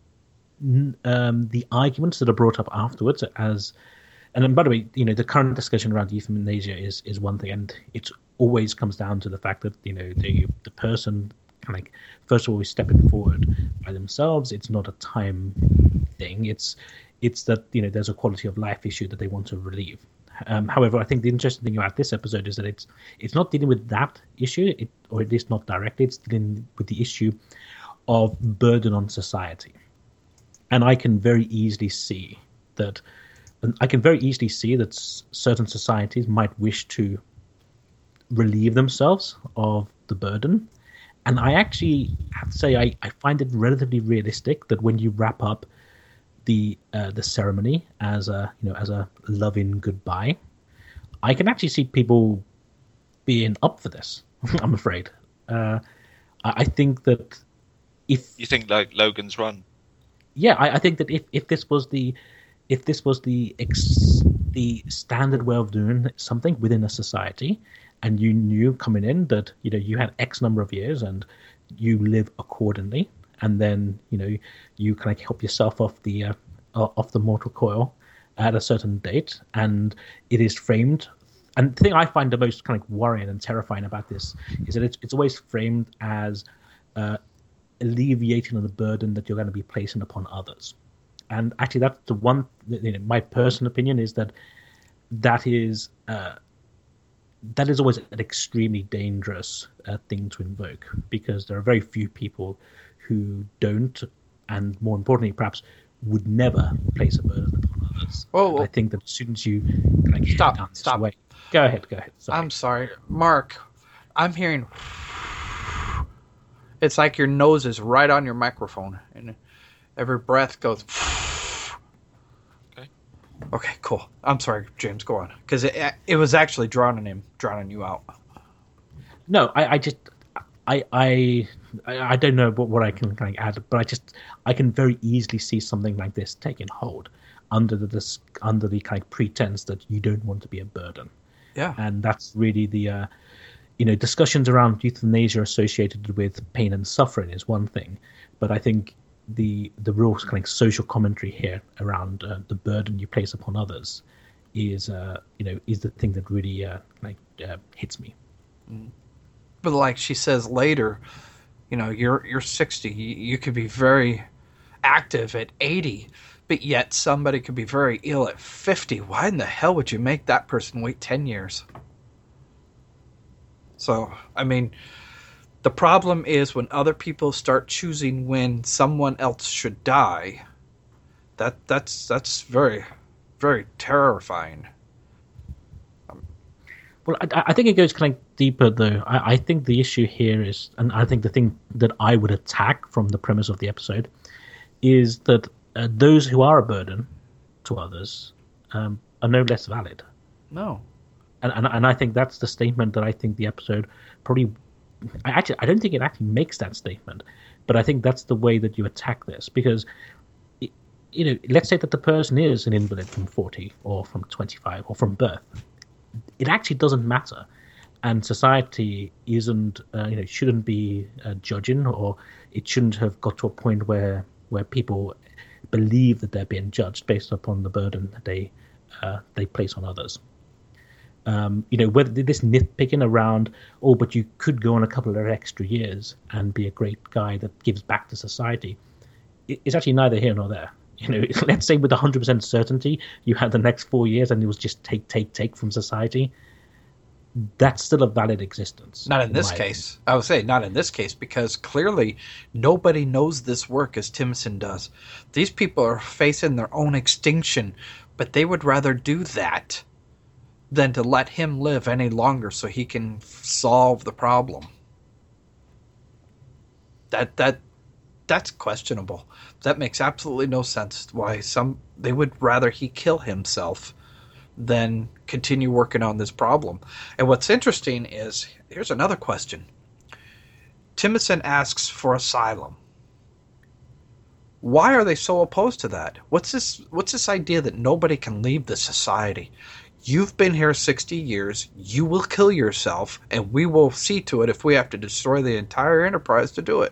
the arguments that are brought up afterwards and then, by the way, the current discussion around euthanasia is one thing, and it always comes down to the fact that the person kind of first of all is stepping forward by themselves. It's not a time thing. It's that there's a quality of life issue that they want to relieve. However, I think the interesting thing about this episode is that it's not dealing with that issue, or at least not directly. It's dealing with the issue of burden on society. And I can very easily see that certain societies might wish to relieve themselves of the burden. And I actually have to say I find it relatively realistic that when you wrap up the ceremony as a loving goodbye, I can actually see people being up for this. I'm afraid. I think that if you think like Logan's Run. Yeah, I think that if this was the standard way of doing something within a society, and you knew coming in that you had X number of years and you live accordingly, and then you kind of help yourself off the mortal coil at a certain date, and it is framed. And the thing I find the most kind of worrying and terrifying about this is that it's always framed as alleviating the burden that you're going to be placing upon others. And actually, that's the one. My personal opinion is that is always an extremely dangerous thing to invoke, because there are very few people who don't, and more importantly, perhaps would never place a burden upon others. Oh, I think that as soon as you stop. Way, go ahead. Sorry. I'm sorry, Mark. I'm hearing. It's like your nose is right on your microphone, and every breath goes. Okay, cool. I'm sorry, James. Go on, because it was actually drowning you out. No, I don't know what I can kind of add, but I can very easily see something like this taking hold under the kind of pretense that you don't want to be a burden. Yeah, and that's really the discussions around euthanasia associated with pain and suffering is one thing, but I think the real kind of social commentary here around the burden you place upon others is the thing that really hits me. But like she says later, you're 60. You could be very active at 80, But yet somebody could be very ill at 50. Why in the hell would you make that person wait 10 years? So, I mean, the problem is when other people start choosing when someone else should die, that's very, very terrifying. Well, I think it goes kind of deeper, though. I think the issue here is, and I think the thing that I would attack from the premise of the episode, is that those who are a burden to others are no less valid. No. And I think that's the statement that I think the episode probably... I don't think it actually makes that statement, but I think that's the way that you attack this, because, let's say that the person is an invalid from 40 or from 25 or from birth. It actually doesn't matter, and society shouldn't be judging, or it shouldn't have got to a point where people believe that they're being judged based upon the burden that they place on others. Whether this nitpicking around, but you could go on a couple of extra years and be a great guy that gives back to society, it's actually neither here nor there. Let's say with 100% certainty you had the next 4 years and it was just take from society. That's still a valid existence. Not in this case. I would say not in this case, because clearly nobody knows this work as Timson does. These people are facing their own extinction, but they would rather do that than to let him live any longer so he can solve the problem. That's questionable. That makes absolutely no sense. Why they would rather he kill himself than continue working on this problem. And what's interesting is, here's another question. Timothy asks for asylum. Why are they so opposed to that? What's this idea that nobody can leave the society? You've been here 60 years, you will kill yourself, and we will see to it if we have to destroy the entire enterprise to do it.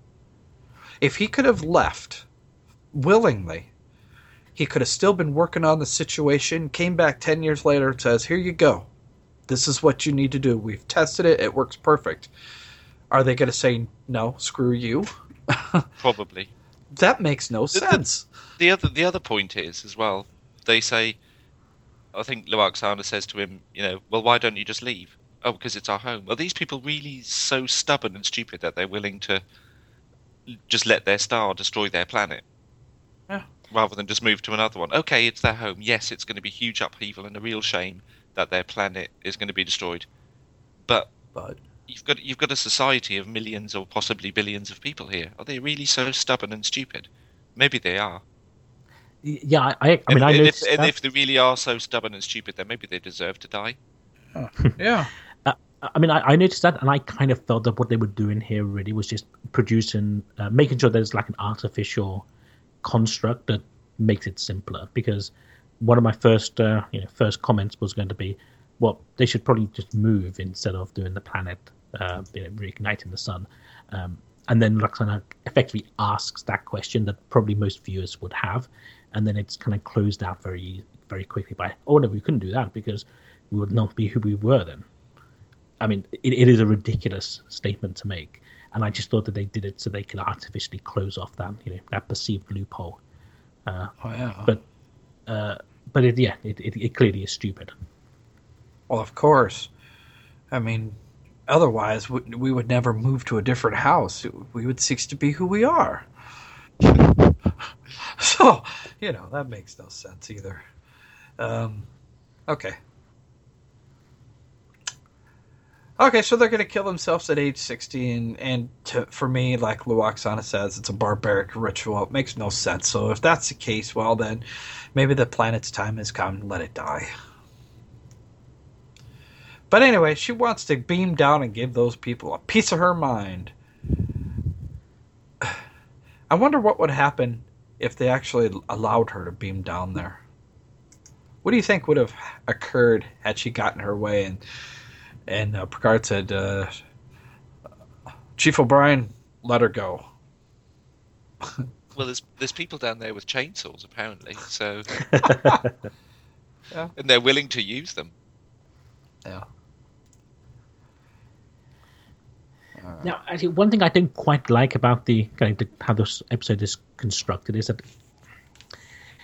If he could have left willingly, he could have still been working on the situation, came back 10 years later and says, here you go. This is what you need to do. We've tested it. It works perfect. Are they going to say, no, screw you? Probably. That makes no sense. The other point is, as well, they say, I think Luoxana says to him, well, why don't you just leave? Oh, because it's our home. Are these people really so stubborn and stupid that they're willing to just let their star destroy their planet? Yeah. Rather than just move to another one. Okay, it's their home. Yes, it's going to be huge upheaval and a real shame that their planet is going to be destroyed. But you've got a society of millions or possibly billions of people here. Are they really so stubborn and stupid? Maybe they are. Yeah, I mean, if they really are so stubborn and stupid, then maybe they deserve to die. Yeah. I mean, I noticed that, and I kind of felt that what they were doing here really was just producing, making sure there's like an artificial construct that makes it simpler. Because one of my first comments was going to be, well, they should probably just move instead of doing the planet reigniting the sun. And then Luoxana effectively asks that question that probably most viewers would have, and then it's kind of closed out very, very quickly by, oh no, we couldn't do that because we would not be who we were then. I mean, it is a ridiculous statement to make, and I just thought that they did it so they could artificially close off that that perceived loophole. But it clearly is stupid. Well, of course. I mean, otherwise we would never move to a different house. We would cease to be who we are. So, that makes no sense either. Okay. Okay, so they're going to kill themselves at age 60, and for me, like Luoxana says, it's a barbaric ritual. It makes no sense. So if that's the case, well then, maybe the planet's time has come. Let it die. But anyway, she wants to beam down and give those people a piece of her mind. I wonder what would happen if they actually allowed her to beam down there. What do you think would have occurred had she gotten her way and Picard said, Chief O'Brien, let her go. Well, there's people down there with chainsaws, apparently, so... Yeah. And they're willing to use them. Yeah. Now, actually, one thing I don't quite like about how this episode is constructed is that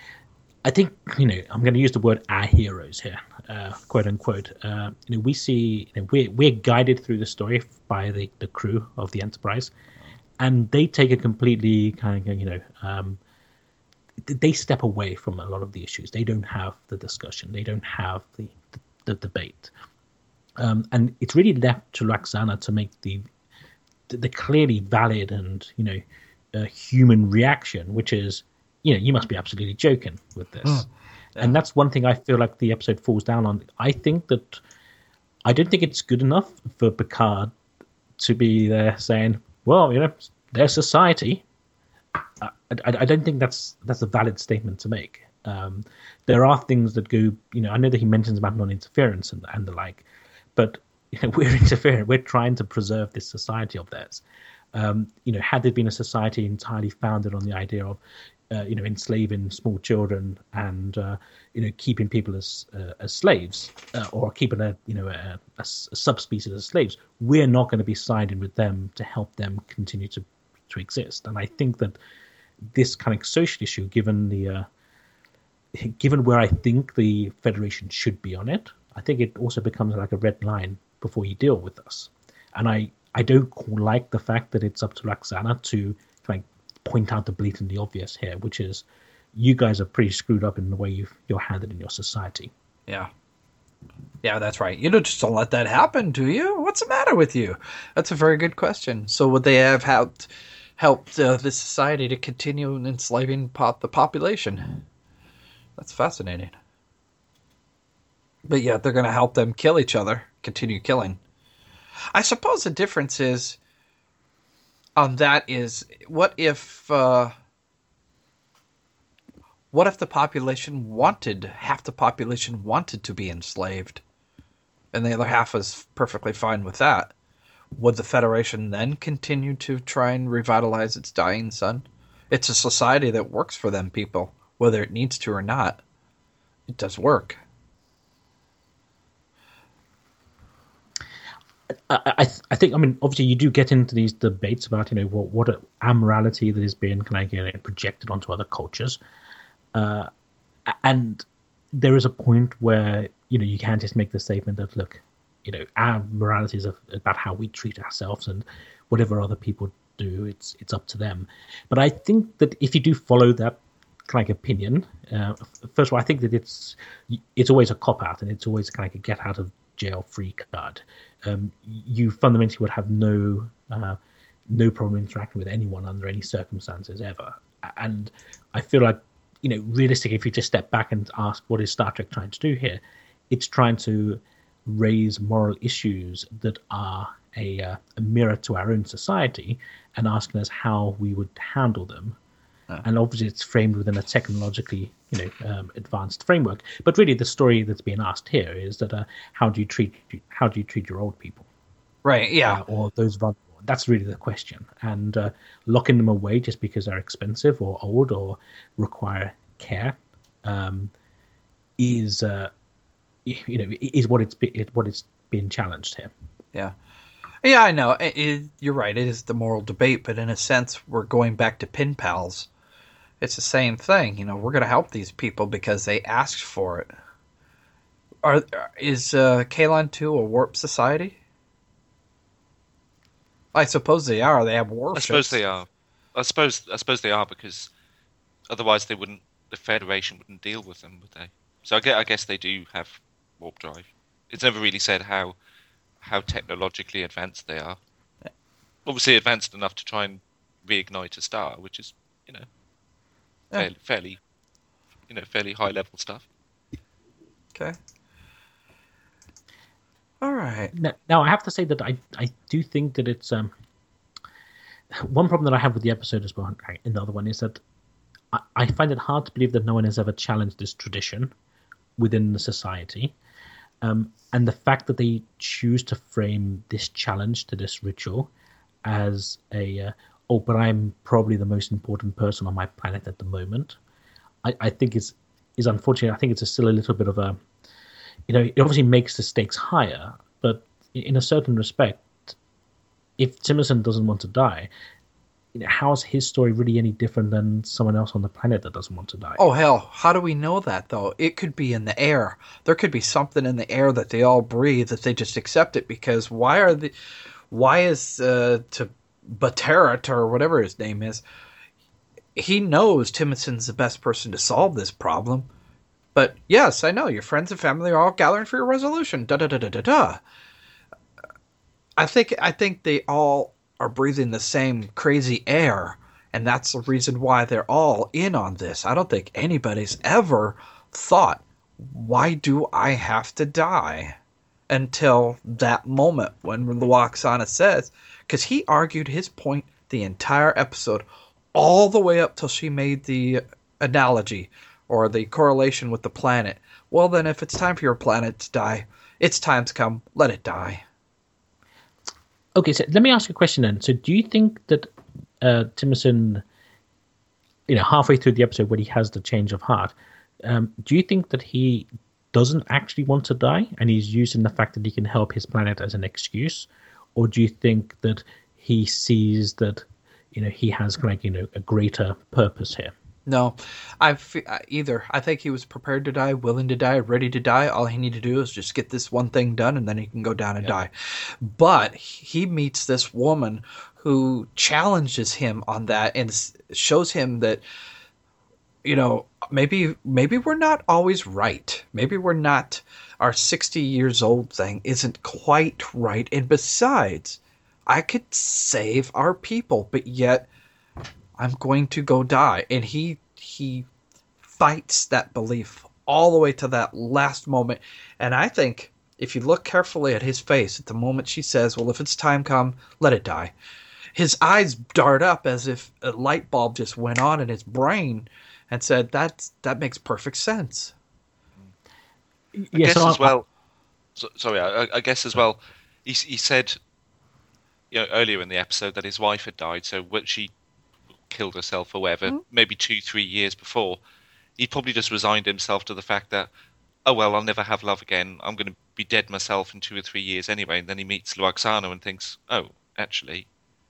I think, I'm going to use the word "our heroes" here, quote unquote. We see, we're guided through the story by the crew of the Enterprise, and they take a completely kind of, they step away from a lot of the issues. They don't have the discussion. They don't have the debate. And it's really left to Lwaxana to make the clearly valid and, human reaction, which is, you must be absolutely joking with this. Yeah. And that's one thing I feel like the episode falls down on. I don't think it's good enough for Picard to be there saying, well, their society. I don't think that's a valid statement to make. There are things that go, I know that he mentions about non-interference and the like, but we're interfering. We're trying to preserve this society of theirs. Had there been a society entirely founded on the idea of, enslaving small children and keeping people as slaves, or keeping a subspecies as slaves, we're not going to be siding with them to help them continue to exist. And I think that this kind of social issue, given where I think the Federation should be on it, I think it also becomes like a red line before you deal with us. And I don't like the fact that it's up to Lwaxana to point out the blatantly obvious here, which is you guys are pretty screwed up in the way you're handled in your society. Yeah, that's right. You just don't let that happen, do you? What's the matter with you? That's a very good question. So would they have helped this society to continue enslaving the population? That's fascinating. But yeah, they're going to help them kill each other, continue killing. I suppose the difference is on that is, what if the population half the population wanted to be enslaved, and the other half was perfectly fine with that? Would the Federation then continue to try and revitalize its dying sun? It's a society that works for them people, whether it needs to or not. It does work. I think, obviously you do get into these debates about, what amorality that is being projected onto other cultures. And there is a point where, you can't just make the statement that, look, our morality is about how we treat ourselves, and whatever other people do, it's up to them. But I think that if you do follow that opinion, first of all, I think that it's always a cop-out, and it's always a get out of jail free card. You fundamentally would have no problem interacting with anyone under any circumstances ever. And I feel like, realistically, if you just step back and ask, what is Star Trek trying to do here? It's trying to raise moral issues that are a mirror to our own society, and asking us how we would handle them. And obviously it's framed within a technologically advanced framework. But really the story that's being asked here is that how do you treat your old people? Right, yeah. Or those vulnerable. That's really the question. And locking them away just because they're expensive or old or require care is what it's being challenged here. Yeah. Yeah, I know. You're right. It is the moral debate, but in a sense, we're going back to pen pals. It's the same thing. We're going to help these people because they asked for it. Is Kaylon 2 a warp society? I suppose they are. They have warships. I suppose they are. I suppose they are, because otherwise the Federation wouldn't deal with them, would they? So I guess they do have warp drive. It's never really said how technologically advanced they are. Obviously advanced enough to try and reignite a star, which is, fairly high level stuff. Okay. All right. Now I have to say that I do think that it's one problem that I have with the episode as well. Another one is that I find it hard to believe that no one has ever challenged this tradition within the society. And the fact that they choose to frame this challenge to this ritual as but I'm probably the most important person on my planet at the moment, I think is unfortunate. I think it's still a little bit of a, it obviously makes the stakes higher, but in a certain respect, if Timmerson doesn't want to die, how's his story really any different than someone else on the planet that doesn't want to die? Oh, hell, how do we know that, though? It could be in the air. There could be something in the air that they all breathe that they just accept it, because why is Bateret, or whatever his name is, he knows Timothy's the best person to solve this problem. But, yes, I know, your friends and family are all gathering for your resolution. Da-da-da-da-da-da. I think they all are breathing the same crazy air, and that's the reason why they're all in on this. I don't think anybody's ever thought, why do I have to die? Until that moment when Lwaxana says, because he argued his point the entire episode, all the way up till she made the analogy or the correlation with the planet. Well, then if it's time for your planet to die, its time's come, let it die. Okay, so let me ask you a question then. So do you think that Timothy, halfway through the episode when he has the change of heart, do you think that he doesn't actually want to die and he's using the fact that he can help his planet as an excuse? Or do you think that he sees that, he has a greater purpose here? No, either. I think he was prepared to die, willing to die, ready to die. All he needed to do is just get this one thing done, and then he can go down and die. But he meets this woman who challenges him on that and shows him that, maybe we're not always right. Maybe we're not, our 60 years old thing isn't quite right. And besides, I could save our people, but yet I'm going to go die. And he fights that belief all the way to that last moment. And I think if you look carefully at his face at the moment she says, well, if it's time come, let it die, his eyes dart up as if a light bulb just went on in his brain and said, that makes perfect sense. I guess as well, he said, earlier in the episode that his wife had died, so she killed herself or whatever, maybe 2-3 years before. He probably just resigned himself to the fact that, oh well, I'll never have love again, I'm going to be dead myself in 2 or 3 years anyway. And then he meets Lwaxana and thinks, oh, actually,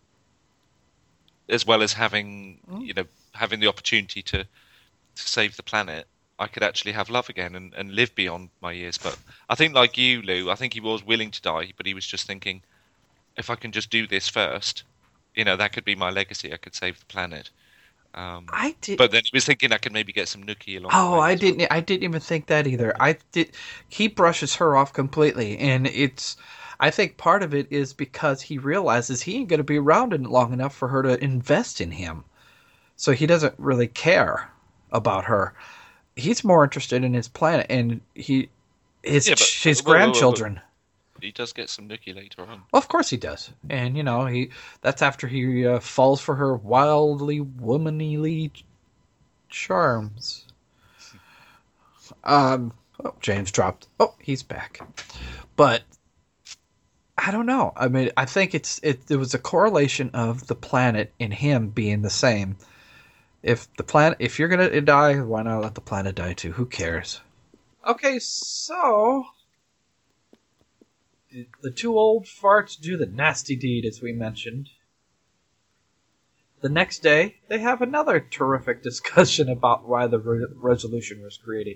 as well as having having the opportunity to save the planet, I could actually have love again and live beyond my years. But I think, like you, Lou, I think he was willing to die, but he was just thinking, if I can just do this first, that could be my legacy. I could save the planet. But then he was thinking I could maybe get some Nookie along. Oh, I didn't even think that either. He brushes her off completely, and I think part of it is because he realizes he ain't going to be around long enough for her to invest in him. So he doesn't really care about her. He's more interested in his planet and his grandchildren. He does get some Nookie later on. Well, of course he does. And, that's after he falls for her wildly womanly charms. James dropped. Oh, he's back. But I don't know. I mean, I think it was a correlation of the planet and him being the same. If you're going to die, why not let the planet die too? Who cares? Okay, so the two old farts do the nasty deed, as we mentioned. The next day, they have another terrific discussion about why the resolution was created.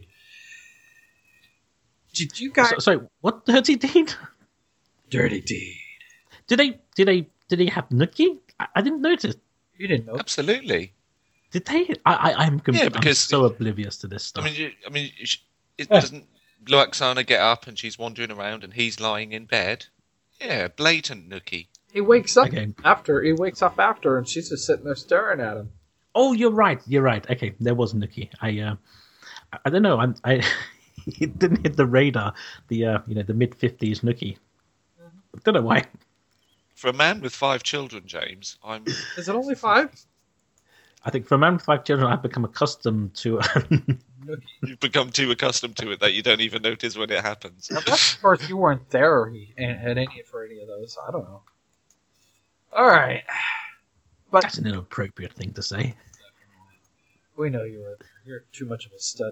Did you guys? Sorry, what dirty deed? Dirty deed. Did they have Nookie? I didn't notice. You didn't know? Absolutely. Did they? I'm so oblivious to this stuff. I mean, it doesn't Lwaxana get up and she's wandering around and he's lying in bed? Yeah, blatant Nookie. He wakes up after. He wakes up after, and she's just sitting there staring at him. Oh, you're right. Okay, there was Nookie. I don't know. It didn't hit the radar. The the mid-50s Nookie. I don't know why. For a man with 5 children, James, Is it only 5? I think for a man with 5 children, I've become accustomed to. You've become too accustomed to it that you don't even notice when it happens. Of course, you weren't there for any of those. I don't know. All right, but that's an inappropriate thing to say. We know you were there. You're too much of a stud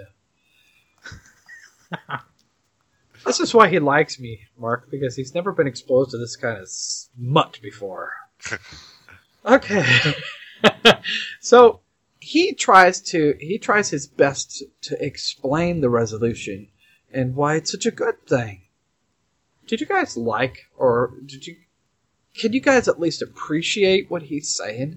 not to. This is why he likes me, Mark, because he's never been exposed to this kind of smut before. Okay. So he tries his best to explain the resolution and why it's such a good thing. Did you guys can you guys at least appreciate what he's saying?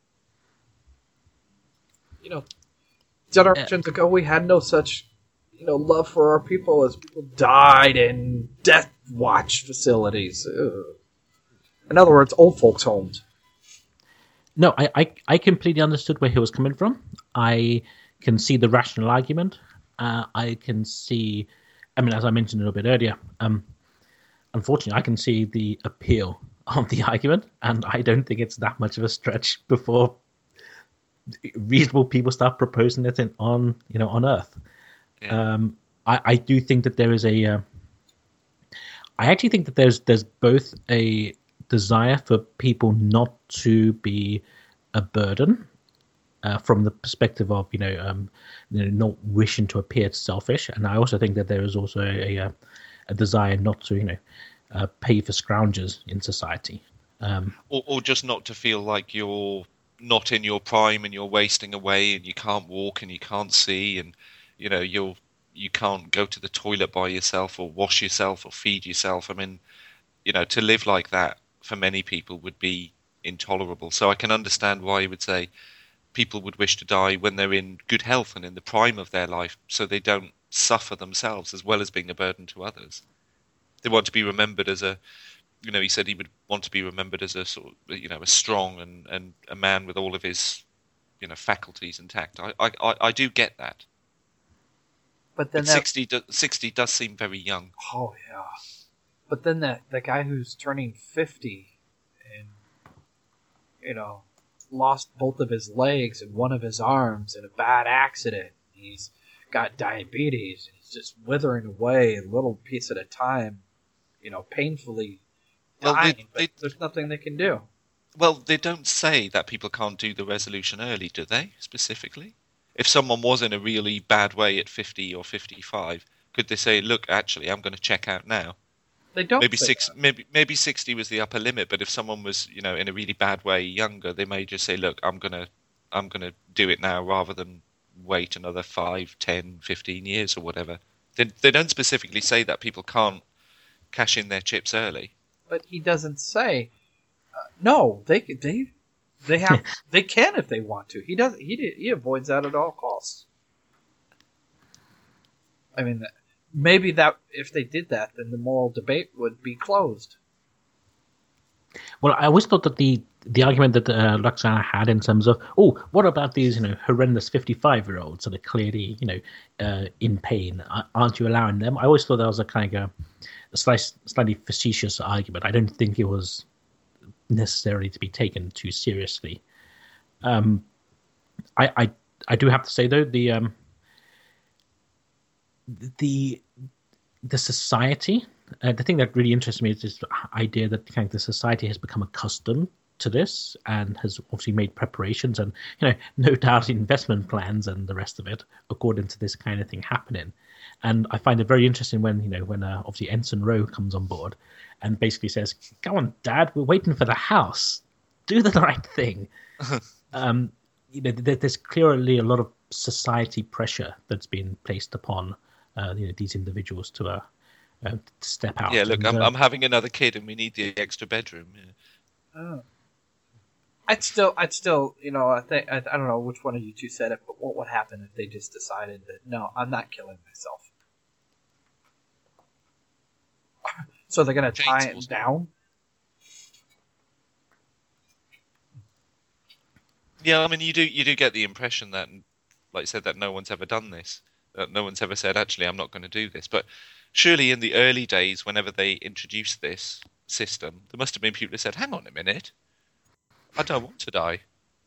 Generations ago we had no such, love for our people as people died in death watch facilities. Ugh. In other words, old folks' homes. No, I completely understood where he was coming from. I can see the rational argument. I can see, as I mentioned a little bit earlier, unfortunately, I can see the appeal of the argument, and I don't think it's that much of a stretch before reasonable people start proposing it on Earth. Yeah. I do think that there is I actually think that there's both a desire for people not to be a burden from the perspective of not wishing to appear selfish, and I also think that there is also a desire not to pay for scroungers in society, or just not to feel like you're not in your prime and you're wasting away and you can't walk and you can't see and you can't go to the toilet by yourself or wash yourself or feed yourself. To live like that for many people would be intolerable. So I can understand why you would say people would wish to die when they're in good health and in the prime of their life, so they don't suffer themselves as well as being a burden to others. They want to be remembered as he said he would want to be remembered as a sort of, a strong and a man with all of his, faculties intact. I do get that. But then 60 does seem very young. Oh, yeah. But then the guy who's turning 50 and, lost both of his legs and one of his arms in a bad accident. He's got diabetes. And he's just withering away a little piece at a time, painfully dying. But there's nothing they can do. Well, they don't say that people can't do the resolution early, do they, specifically? If someone was in a really bad way at 50 or 55, could they say, look, actually, I'm going to check out now? They don't. Maybe 60 was the upper limit, but if someone was, in a really bad way younger, they may just say, look, I'm going to do it now rather than wait another 5, 10, 15 years or whatever. They don't specifically say that people can't cash in their chips early. But he doesn't say, no, they have they can if they want to. He doesn't. He avoids that at all costs. Maybe that if they did that, then the moral debate would be closed. Well, I always thought that the argument that Luxana had in terms of, what about these horrendous 55-year-olds that are clearly in pain? Aren't you allowing them? I always thought that was a kind of a slightly facetious argument. I don't think it was necessarily to be taken too seriously. I do have to say though, the society, the thing that really interests me is this idea that kind of the society has become accustomed to this and has obviously made preparations and no doubt investment plans and the rest of it according to this kind of thing happening. And I find it very interesting when obviously Ensign Rowe comes on board and basically says, "Go on, Dad, we're waiting for the house. Do the right thing." There's clearly a lot of society pressure that's been placed upon these individuals to step out. Yeah, look, I'm having another kid, and we need the extra bedroom. Yeah. Oh. I'd still, I think I don't know which one of you two said it, but what would happen if they just decided that no, I'm not killing myself? So they're going to tie it down? Yeah, you do get the impression that, like I said, that no one's ever done this. That no one's ever said, actually, I'm not going to do this. But surely in the early days, whenever they introduced this system, there must have been people who said, hang on a minute, I don't want to die.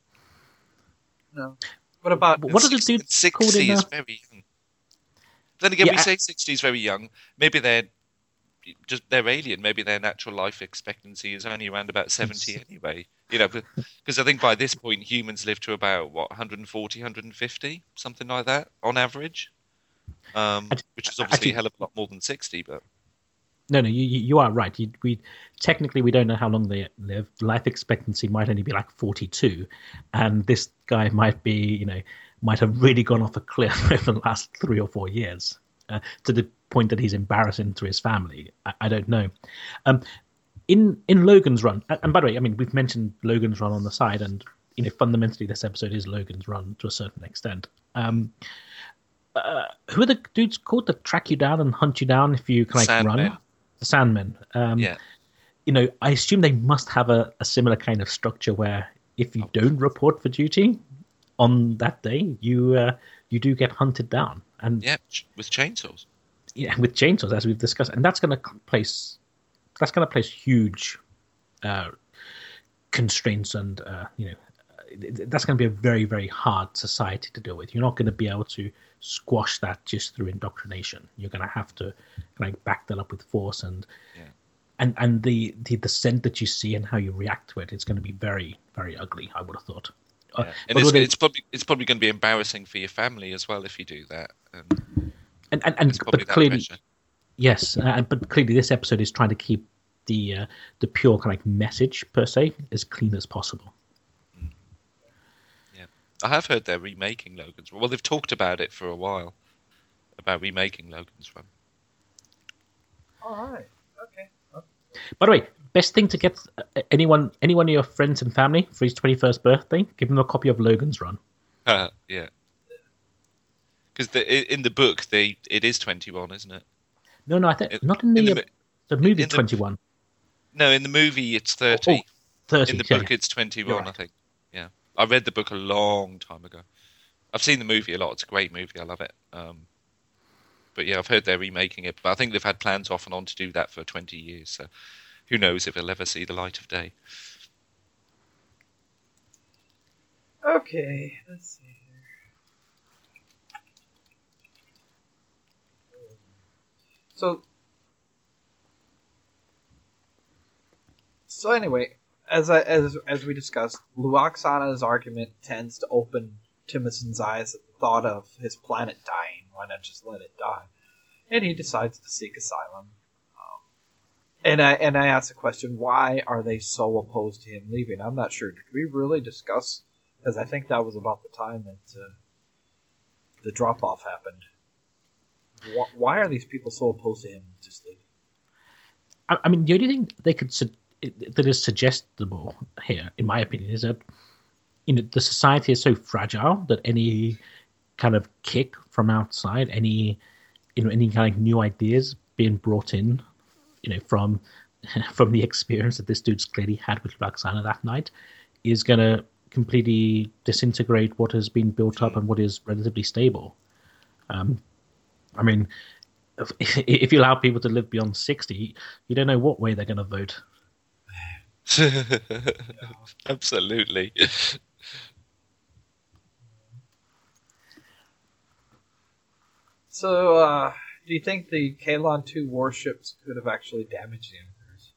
No. What about... What does it do? 60 is very young. Then again, we say 60 is very young. Maybe they're alien. Maybe their natural life expectancy is only around about 70 anyway. Because I think by this point humans live to about 140, 150, something like that on average. Which is obviously a hell of a lot more than 60. But No, you are right. We technically we don't know how long they live. Life expectancy might only be like 42, and this guy might be, might have really gone off a cliff over the last 3 or 4 years, to the point that he's embarrassing to his family. I don't know. In Logan's Run, and by the way, I mean we've mentioned Logan's Run on the side, and fundamentally this episode is Logan's Run to a certain extent. Who are the dudes called that track you down and hunt you down if you run? The Sandmen. Yeah. I assume they must have a similar kind of structure where if you don't report for duty on that day, you do get hunted down. And with chainsaws. Yeah, with chainsaws, as we've discussed, and that's going to place huge constraints, and that's going to be a very, very hard society to deal with. You're not going to be able to squash that just through indoctrination. You're going to have to back that up with force, and the descent that you see and how you react to it, it's going to be very, very ugly, I would have thought. Yeah. And it's probably going to be embarrassing for your family as well if you do that. But clearly, yes, but clearly this episode is trying to keep the pure message per se as clean as possible. I have heard they're remaking Logan's Run. Well, they've talked about it for a while, about remaking Logan's Run. All right. Okay. By the way, best thing to get anyone of your friends and family for his 21st birthday, give them a copy of Logan's Run. Yeah. Because in the book, it is 21, isn't it? No, I think not in the movie. 21. No, in the movie it's 30. 30. In the book, it's 21. Right. I think. Yeah. I read the book a long time ago. I've seen the movie a lot. It's a great movie. I love it. But yeah, I've heard they're remaking it. But I think they've had plans off and on to do that for 20 years. So who knows if it'll ever see the light of day. Okay, let's see here. So anyway, as we discussed, Luoxana's argument tends to open Timoson's eyes at the thought of his planet dying. Why not just let it die? And he decides to seek asylum. And I asked the question, why are they so opposed to him leaving? I'm not sure. Did we really discuss? Because I think that was about the time that the drop-off happened. Why are these people so opposed to him just leaving? I mean, the only thing they could that is suggestible here, in my opinion, is that the society is so fragile that any kind of kick from outside, any kind of new ideas being brought in, from the experience that this dude's clearly had with Luoxana that night, is going to completely disintegrate what has been built up and what is relatively stable. I mean, if you allow people to live beyond 60, you don't know what way they're going to vote. Absolutely. So, do you think the Kalon 2 warships could have actually damaged the Emperors?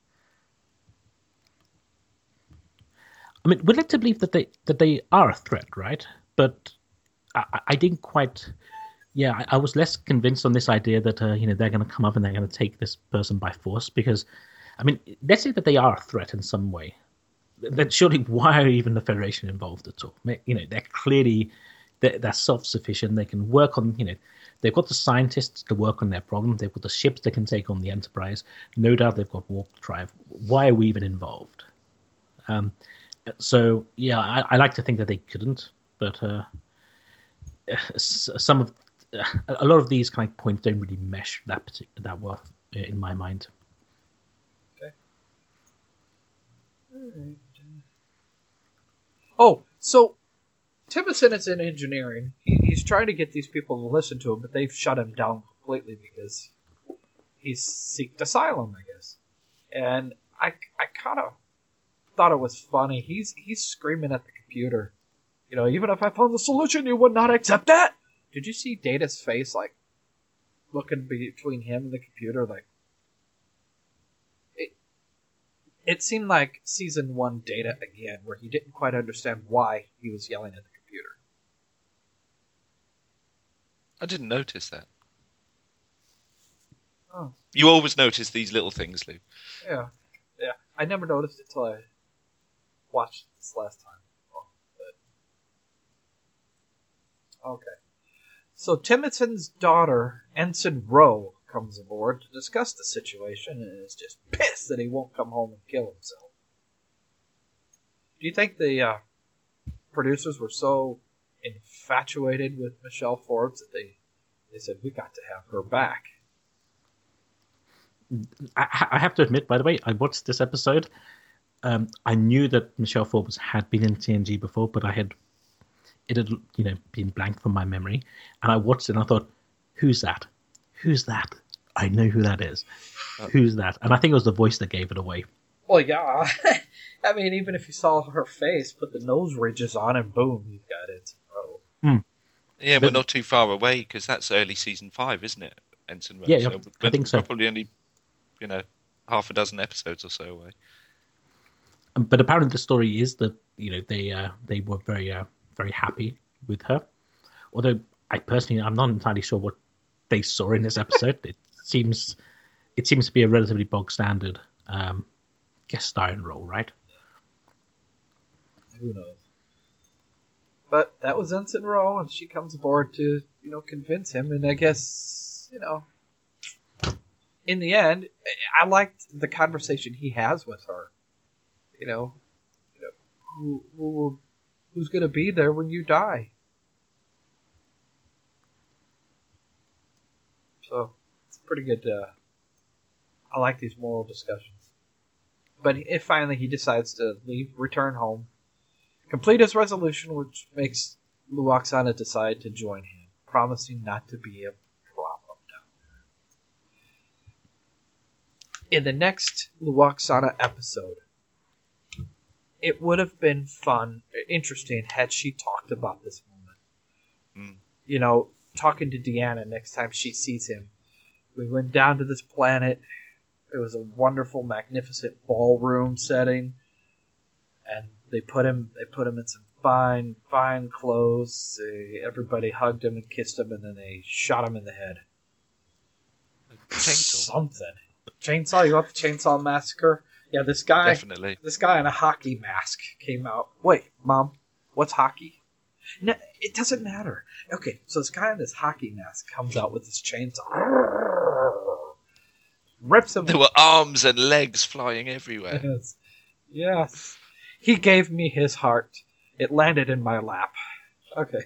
I mean, we'd like to believe that they are a threat, right? But I didn't quite. Yeah, I was less convinced on this idea that they're going to come up and they're going to take this person by force, because, I mean, let's say that they are a threat in some way. Then surely, why are even the Federation involved at all? They're clearly they're self-sufficient. They can work on they've got the scientists to work on their problem. They've got the ships that can take on the Enterprise. No doubt they've got warp drive. Why are we even involved? So yeah, I like to think that they couldn't, but a lot of these kind of points don't really mesh that well in my mind. Okay. All right. Oh, so Timoson is in engineering. He's trying to get these people to listen to him, but they've shut him down completely because he's seeked asylum, I guess. And I kind of thought it was funny. He's screaming at the computer. Even if I found the solution, you would not accept that. Did you see Data's face, looking between him and the computer, It seemed like Season 1 Data again, where he didn't quite understand why he was yelling at the computer. I didn't notice that. Oh. You always notice these little things, Lou. Yeah. I never noticed it till I watched this last time. Okay. So Timothon's daughter, Ensign Rowe, comes aboard to discuss the situation and is just pissed that he won't come home and kill himself. Do you think the producers were so infatuated with Michelle Forbes that they said, we got to have her back? I have to admit, by the way, I watched this episode. I knew that Michelle Forbes had been in TNG before, but it had been blank from my memory. And I watched it and I thought, who's that? Who's that? I know who that is. Who's that? And I think it was the voice that gave it away. Well, yeah. I mean, even if you saw her face, put the nose ridges on, and boom, you've got it. Oh. Yeah, we're not too far away because that's early season 5, isn't it? Ensign Rowe. Yeah, I think so. We're probably only, half a dozen episodes or so away. But apparently, the story is that they were very very happy with her. Although I'm not entirely sure what they saw in this episode. It seems to be a relatively bog standard guest starring role, right? Who knows? But that was Ensign Rowe, and she comes aboard to convince him. And I guess in the end, I liked the conversation he has with her. Who's going to be there when you die? So it's pretty good. I like these moral discussions. But if finally he decides to return home, complete his resolution, which makes Luoxana decide to join him, promising not to be a problem down there. In the next Luoxana episode, it would have been interesting had she talked about this moment. Talking to Deanna next time she sees him. We went down to this planet. It was a wonderful, magnificent ballroom setting, and they put him in some fine clothes. Everybody hugged him and kissed him, and then they shot him in the head. Something. Chainsaw? You want the Chainsaw Massacre? Yeah, this guy. Definitely. This guy in a hockey mask came out. Wait, Mom, what's hockey? No, it doesn't matter. Okay, so this guy in this hockey mask comes out with his chainsaw. Rips him. There were arms and legs flying everywhere. Yes. He gave me his heart. It landed in my lap. Okay.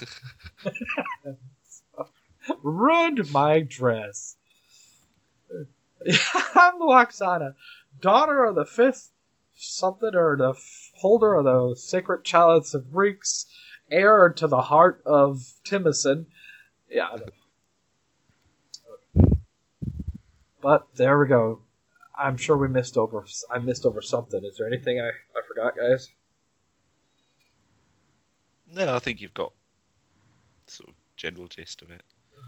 Ruined my dress. I'm Luoxana, daughter of the 5th something, or the holder of the sacred chalice of Reeks, heir to the heart of Timothon. Yeah. But there we go. I'm sure I missed over something. Is there anything I forgot, guys? No, I think you've got sort of general gist of it.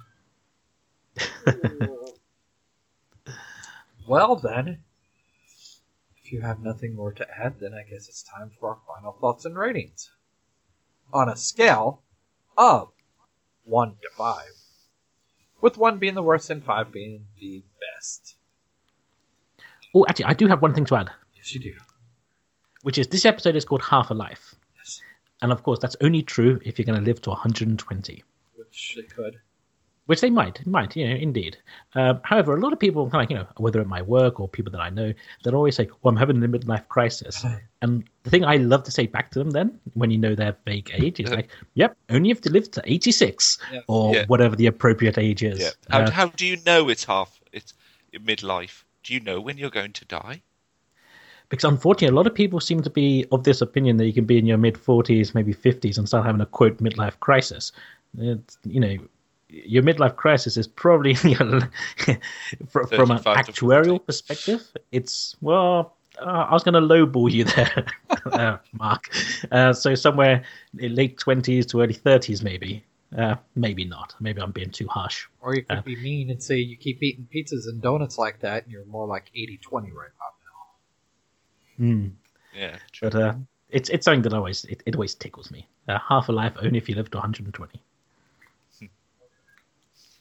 Well then, if you have nothing more to add, then I guess it's time for our final thoughts and ratings. On a scale of 1 to 5. With 1 being the worst and 5 being the best. Oh, actually, I do have one thing to add. Yes, you do. Which is, this episode is called Half a Life. Yes. And of course, that's only true if you're going to live to 120. Which they could. Which they might, indeed. However, a lot of people, whether at my work or people that I know, they'll always say, well, I'm having a midlife crisis. And the thing I love to say back to them then, when you know their vague age, is like, yep, only if you live to 86 or whatever the appropriate age is. Yeah. How do you know it's midlife? Do you know when you're going to die? Because unfortunately, a lot of people seem to be of this opinion that you can be in your mid-40s, maybe 50s, and start having a, quote, midlife crisis. It's, your midlife crisis is probably, from an actuarial perspective, it's, I was going to lowball you there, Mark. So somewhere in late 20s to early 30s, maybe. Maybe not. Maybe I'm being too harsh. Or you could be mean and say you keep eating pizzas and donuts like that, and you're more like 80-20 right about now. Yeah, true. But it's something that always tickles me. Half a life only if you live to 120.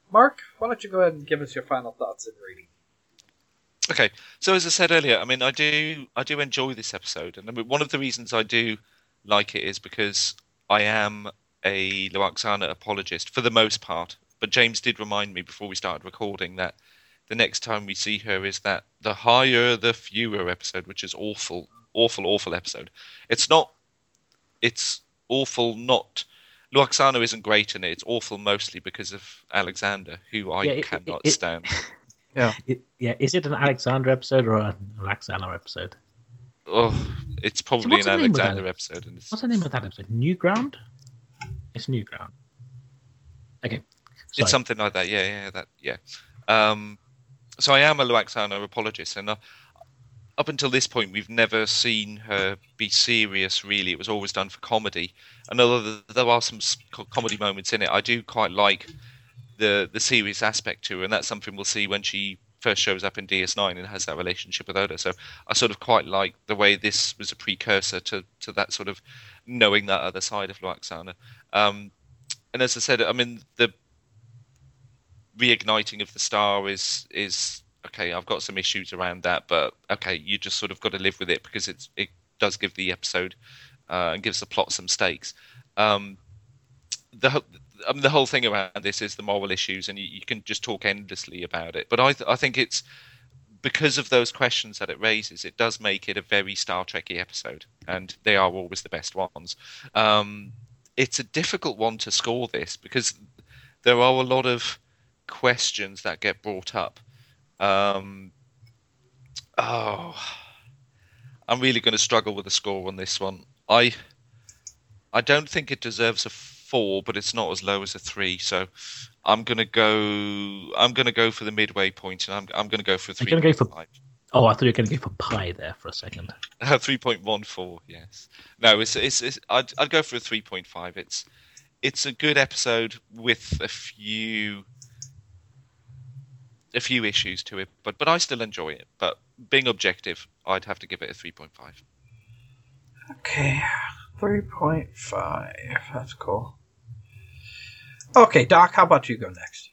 Mark, why don't you go ahead and give us your final thoughts and rating? Okay, so as I said earlier, I mean, I do enjoy this episode, and I mean, one of the reasons I do like it is because I am a Lwaxana apologist for the most part. But James did remind me before we started recording that the next time we see her is that the higher, the fewer episode, which is awful, awful, awful episode. It's awful. Not Lwaxana isn't great in it. It's awful mostly because of Alexander, who I cannot stand. Yeah. Is it an Alexander episode or an Lwaxana episode? Oh, it's probably an Alexander episode. What's the name of that episode? New Ground? It's New Ground. Okay. Sorry. It's something like that. Yeah. So I am a Lwaxana apologist, and up until this point, we've never seen her be serious, really. It was always done for comedy. And although there are some comedy moments in it, I do quite like the serious aspect to her, and that's something we'll see when she first shows up in DS9 and has that relationship with Oda. So I sort of quite like the way this was a precursor to that sort of knowing that other side of Lwaxana. And as I said, I mean, the reigniting of the star is okay. I've got some issues around that, but okay, you just sort of got to live with it because it does give the episode and gives the plot some stakes. The whole thing around this is the moral issues, and you can just talk endlessly about it. But I think it's because of those questions that it raises, it does make it a very Star Trek-y episode, and they are always the best ones. It's a difficult one to score this because there are a lot of questions that get brought up. I'm really going to struggle with a score on this one. I don't think it deserves a 4, but it's not as low as a 3. So I'm going to go for the midway point, and I'm going to go for 3. You're going to go for? Oh, I thought you were going to go for pi there for a second. 3.14. Yes. No, I'd go for a 3.5. It's a good episode with a few issues to it, but I still enjoy it. But being objective, I'd have to give it a 3.5. Okay, 3.5. That's cool. Okay, Doc, how about you go next?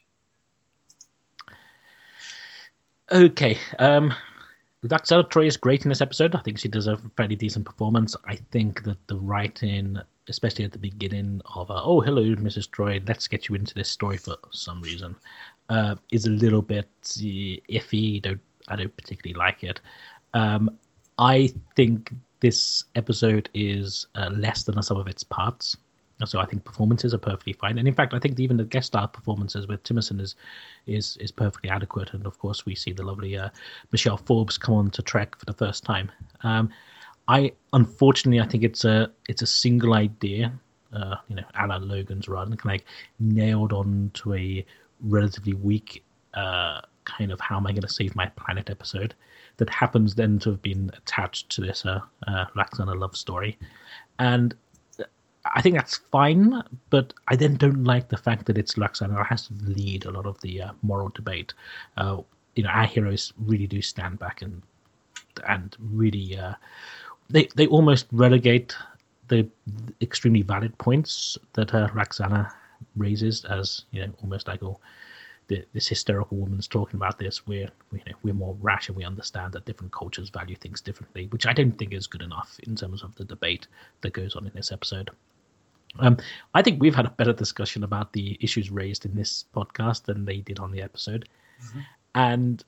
Okay, Lwaxana Troi is great in this episode. I think she does a fairly decent performance. I think that the writing, especially at the beginning of oh, hello, Mrs. Troi, let's get you into this story for some reason, is a little bit iffy. I don't particularly like it. I think this episode is less than the sum of its parts. So I think performances are perfectly fine. And in fact, I think even the guest star performances with Timmerson is perfectly adequate. And of course, we see the lovely Michelle Forbes come on to Trek for the first time. Unfortunately, I think it's a single idea, a la Logan's Run, kind of nailed on to a relatively weak kind of how am I going to save my planet episode that happens then to have been attached to this Lwaxana love story. And I think that's fine, but I then don't like the fact that it's Lwaxana that has to lead a lot of the moral debate. Our heroes really do stand back and really they almost relegate the extremely valid points that Lwaxana raises as almost like this hysterical woman's talking about this. We're more rash and we understand that different cultures value things differently, which I don't think is good enough in terms of the debate that goes on in this episode. I think we've had a better discussion about the issues raised in this podcast than they did on the episode. Mm-hmm. And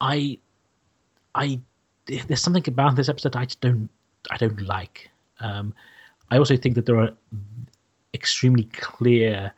there's something about this episode I don't like. I also think that there are extremely clear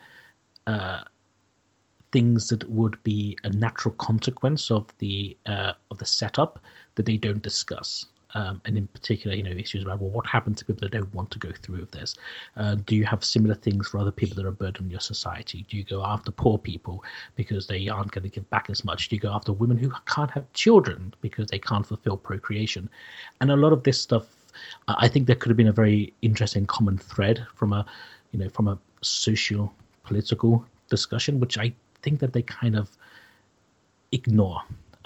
things that would be a natural consequence of the setup that they don't discuss. And in particular, issues about, what happens to people that don't want to go through with this? Do you have similar things for other people that are a burden on your society? Do you go after poor people because they aren't going to give back as much? Do you go after women who can't have children because they can't fulfill procreation? And a lot of this stuff, I think there could have been a very interesting common thread from a social political discussion, which I think that they kind of ignore.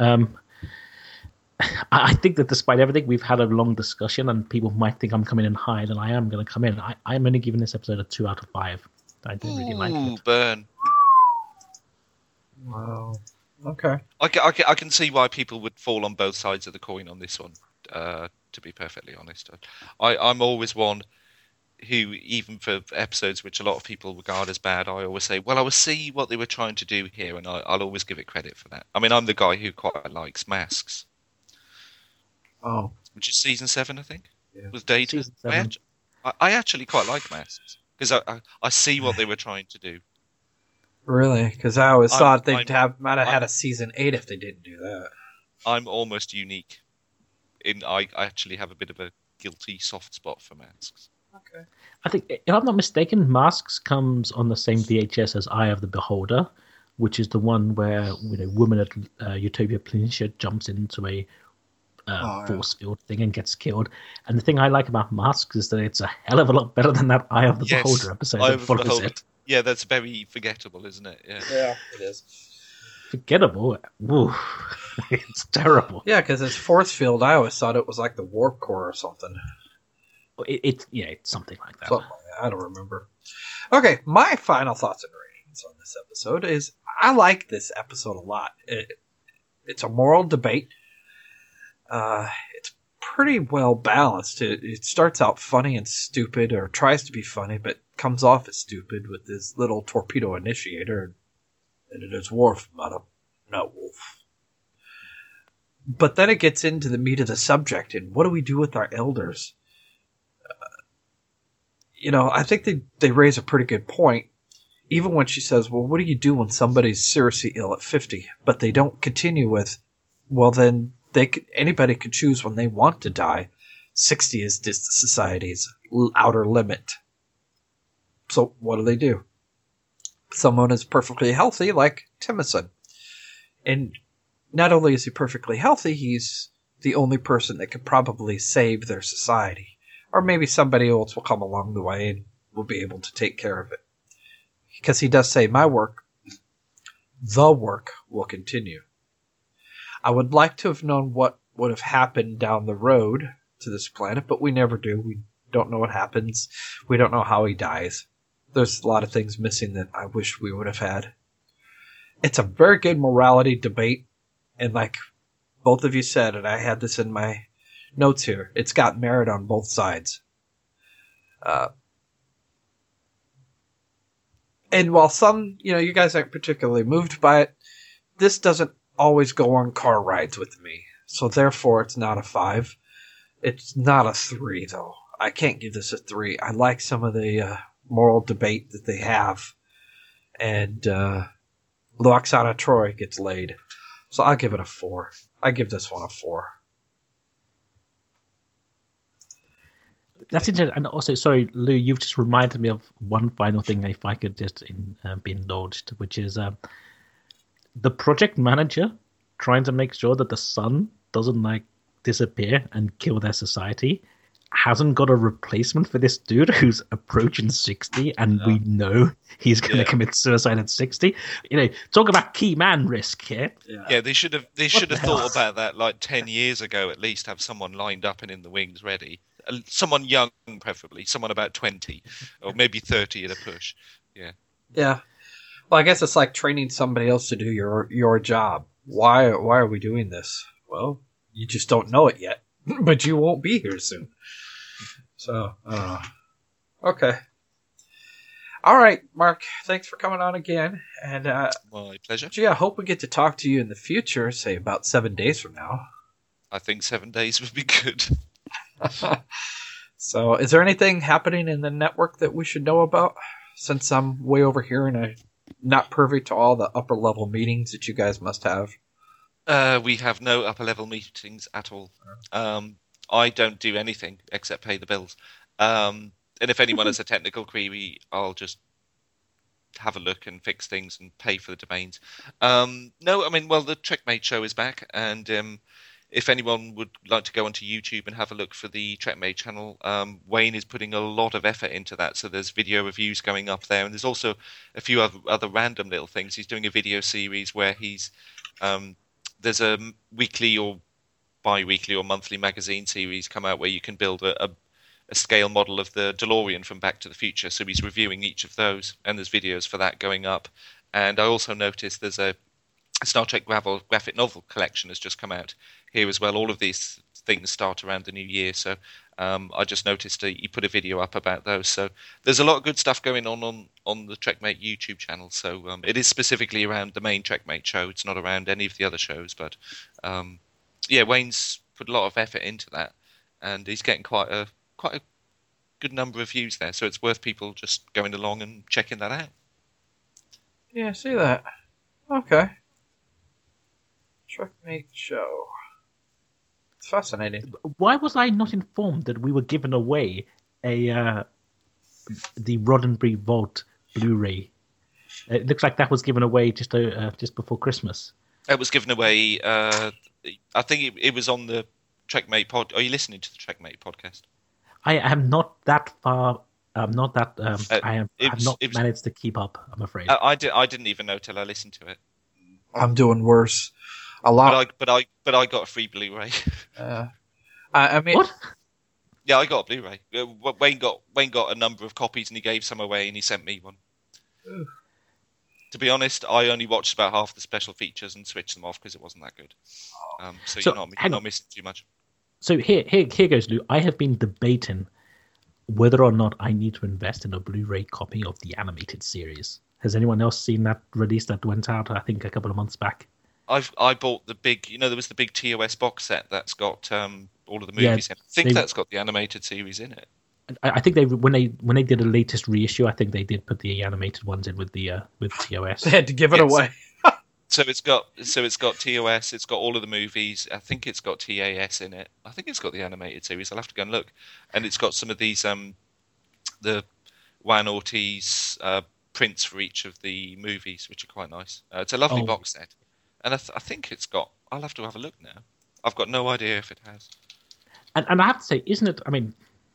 I think that despite everything, we've had a long discussion, and people might think I'm coming in higher than I am going to come in. I'm only giving this episode a 2 out of 5. I don't really like it. Burn. Wow. Okay. I can see why people would fall on both sides of the coin on this one, to be perfectly honest. I'm always one who, even for episodes which a lot of people regard as bad, I always say, well, I will see what they were trying to do here, and I'll always give it credit for that. I mean, I'm the guy who quite likes Masks. Oh. Which is season 7, I think? Yeah. Was Data. I actually quite like Masks, because I see what they were trying to do. Really? Because I always thought they might have had a season 8 if they didn't do that. I'm almost unique. I actually have a bit of a guilty soft spot for Masks. Okay. I think, if I'm not mistaken, Masks comes on the same VHS as Eye of the Beholder, which is the one where woman at Utopia Planitia jumps into a force field thing and gets killed. And the thing I like about Masks is that it's a hell of a lot better than that Eye of the Beholder episode that follows it. Yeah, that's very forgettable, isn't it? Yeah, it is. Forgettable? Woo. It's terrible. Yeah, because it's force field. I always thought it was like the Warp Core or something. It's something like that. I don't remember. Okay, my final thoughts and ratings on this episode is I like this episode a lot. It's a moral debate. It's pretty well balanced. It starts out funny and stupid, or tries to be funny, but comes off as stupid with this little torpedo initiator, and it is Worf, not Wolf. But then it gets into the meat of the subject, and what do we do with our elders? I think they raise a pretty good point, even when she says, well, what do you do when somebody's seriously ill at 50? But they don't continue with, well, then anybody can choose when they want to die. 60 is just society's outer limit. So what do? Someone is perfectly healthy, like Timothy. And not only is he perfectly healthy, he's the only person that could probably save their society. Or maybe somebody else will come along the way and will be able to take care of it. Because he does say, the work will continue. I would like to have known what would have happened down the road to this planet, but we never do. We don't know what happens. We don't know how he dies. There's a lot of things missing that I wish we would have had. It's a very good morality debate, and like both of you said, and I had this in my notes here, it's got merit on both sides. And while some, you guys aren't particularly moved by it, this doesn't always go on car rides with me. So therefore, it's not a 5. It's not a 3, though. I can't give this a 3. I like some of the moral debate that they have. And Lwaxana Troi gets laid. So I'll give it a 4. I give this one a 4. That's interesting. And also, sorry, Lou, you've just reminded me of one final thing, if I could just be indulged, which is the project manager trying to make sure that the sun doesn't disappear and kill their society hasn't got a replacement for this dude who's approaching 60, and we know he's going to commit suicide at 60. Talk about key man risk here. Yeah, they should have thought about that 10 years ago at least. Have someone lined up and in the wings ready. Someone young, preferably. Someone about 20 or maybe 30 at a push. Yeah. Yeah. Well, I guess it's like training somebody else to do your job. Why are we doing this? Well, you just don't know it yet, but you won't be here soon. So, okay. All right, Mark, thanks for coming on again. And my pleasure. Gee, I hope we get to talk to you in the future, say about 7 days from now. I think 7 days would be good. So, is there anything happening in the network that we should know about? Since I'm way over here and I'm not privy to all the upper level meetings that you guys must have. We have no upper level meetings at all. I don't do anything except pay the bills. And if anyone has a technical query, I'll just have a look and fix things and pay for the domains. The TrekMate show is back, and if anyone would like to go onto YouTube and have a look for the TrekMate channel, Wayne is putting a lot of effort into that. So there's video reviews going up there, and there's also a few other random little things. He's doing a video series where he's there's a weekly or bi-weekly or monthly magazine series come out where you can build a scale model of the DeLorean from Back to the Future. So he's reviewing each of those, and there's videos for that going up. And I also noticed there's a Star Trek graphic novel collection has just come out here as well. All of these things start around the new year, so I just noticed you put a video up about those. So there's a lot of good stuff going on the TrekMate YouTube channel. So it is specifically around the main TrekMate show. It's not around any of the other shows, but Wayne's put a lot of effort into that, and he's getting quite a good number of views there. So it's worth people just going along and checking that out. Yeah, I see that. Okay. TrekMate show. It's fascinating. Why was I not informed that we were giving away the Roddenberry Vault Blu-ray? It looks like that was given away just before Christmas. It was given away. I think it was on the TrekMate pod. Are you listening to the TrekMate podcast? I am not that far. I'm not that. I've not managed to keep up, I'm afraid. I didn't even know till I listened to it. I'm doing worse. A lot. But I got a free Blu-ray. I mean, what? Yeah, I got a Blu-ray. Wayne got a number of copies, and he gave some away, and he sent me one. Ooh. To be honest, I only watched about half the special features and switched them off because it wasn't that good. So you're not missing too much. So here goes, Lou. I have been debating whether or not I need to invest in a Blu-ray copy of the animated series. Has anyone else seen that release that went out, I think, a couple of months back? I bought the big, there was the big TOS box set that's got all of the movies in it. I think that's got the animated series in it. I think when they did the latest reissue, I think they did put the animated ones in with TOS. They had to give it away. So it's got TOS, it's got all of the movies. I think it's got TAS in it. I think it's got the animated series. I'll have to go and look. And it's got some of these the Juan Ortiz prints for each of the movies, which are quite nice. It's a lovely box set. And I think it's got... I'll have to have a look now. I've got no idea if it has. And I have to say, isn't it... I mean,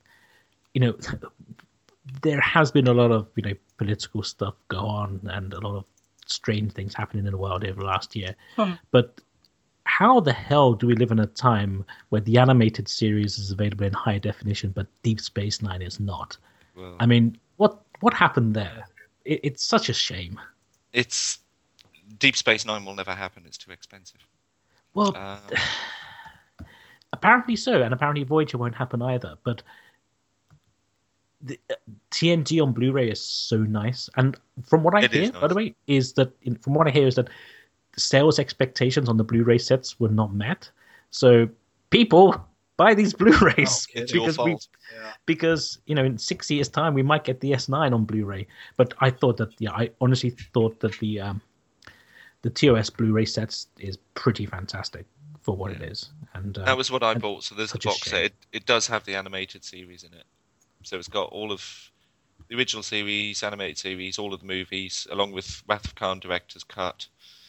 there has been a lot of, political stuff go on and a lot of strange things happening in the world over the last year. But how the hell do we live in a time where the animated series is available in high definition, but Deep Space Nine is not? Well, I mean, what happened there? It's such a shame. It's... Deep Space Nine will never happen. It's too expensive. Well, apparently so, and apparently Voyager won't happen either. But the TNG on Blu-ray is so nice, and from what I hear, by the way, is that the sales expectations on the Blu-ray sets were not met. So people buy these Blu-rays because in 6 years' time we might get the S9 on Blu-ray. But I honestly thought that the TOS Blu-ray sets is pretty fantastic for what it is. And that was what I bought. So there's the box set. It does have the animated series in it. So it's got all of the original series, animated series, all of the movies, along with Wrath of Khan director's cut,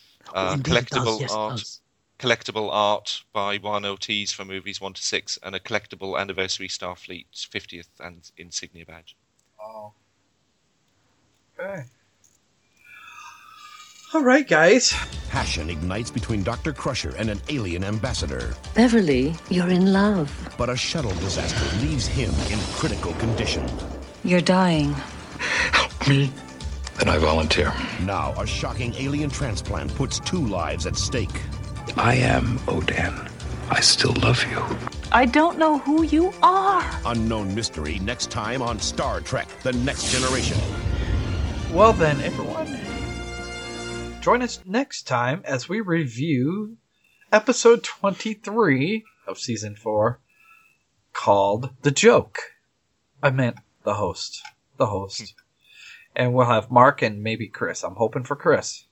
collectible art by Juan Ortiz for movies 1 to 6, and a collectible anniversary Starfleet 50th and insignia badge. Oh. Okay. All right, guys. Passion ignites between Dr. Crusher and an alien ambassador. Beverly, you're in love. But a shuttle disaster leaves him in critical condition. You're dying. Help me. Then I volunteer. Now, a shocking alien transplant puts 2 lives at stake. I am Odan. I still love you. I don't know who you are. Unknown mystery next time on Star Trek: The Next Generation. Well then, everyone. Join us next time as we review episode 23 of season 4 called The Joke. I meant the host. The host. And we'll have Mark and maybe Chris. I'm hoping for Chris.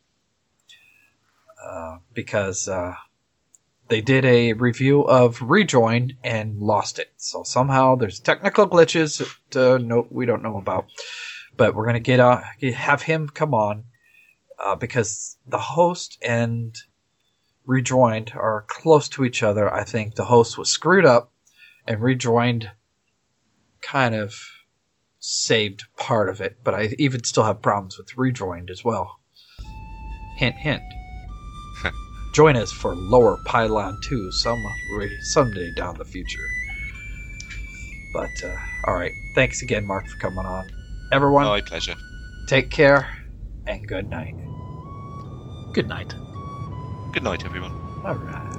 Because they did a review of Rejoin and lost it. So somehow there's technical glitches that we don't know about. But we're going to have him come on. Because the host and Rejoined are close to each other. I think the host was screwed up and Rejoined kind of saved part of it. But I even still have problems with Rejoined as well. Hint, hint. Join us for Lower Pylon 2 someday down the future. But, alright. Thanks again, Mark, for coming on. Everyone, my pleasure. Take care and good night. Good night. Good night, everyone. All right.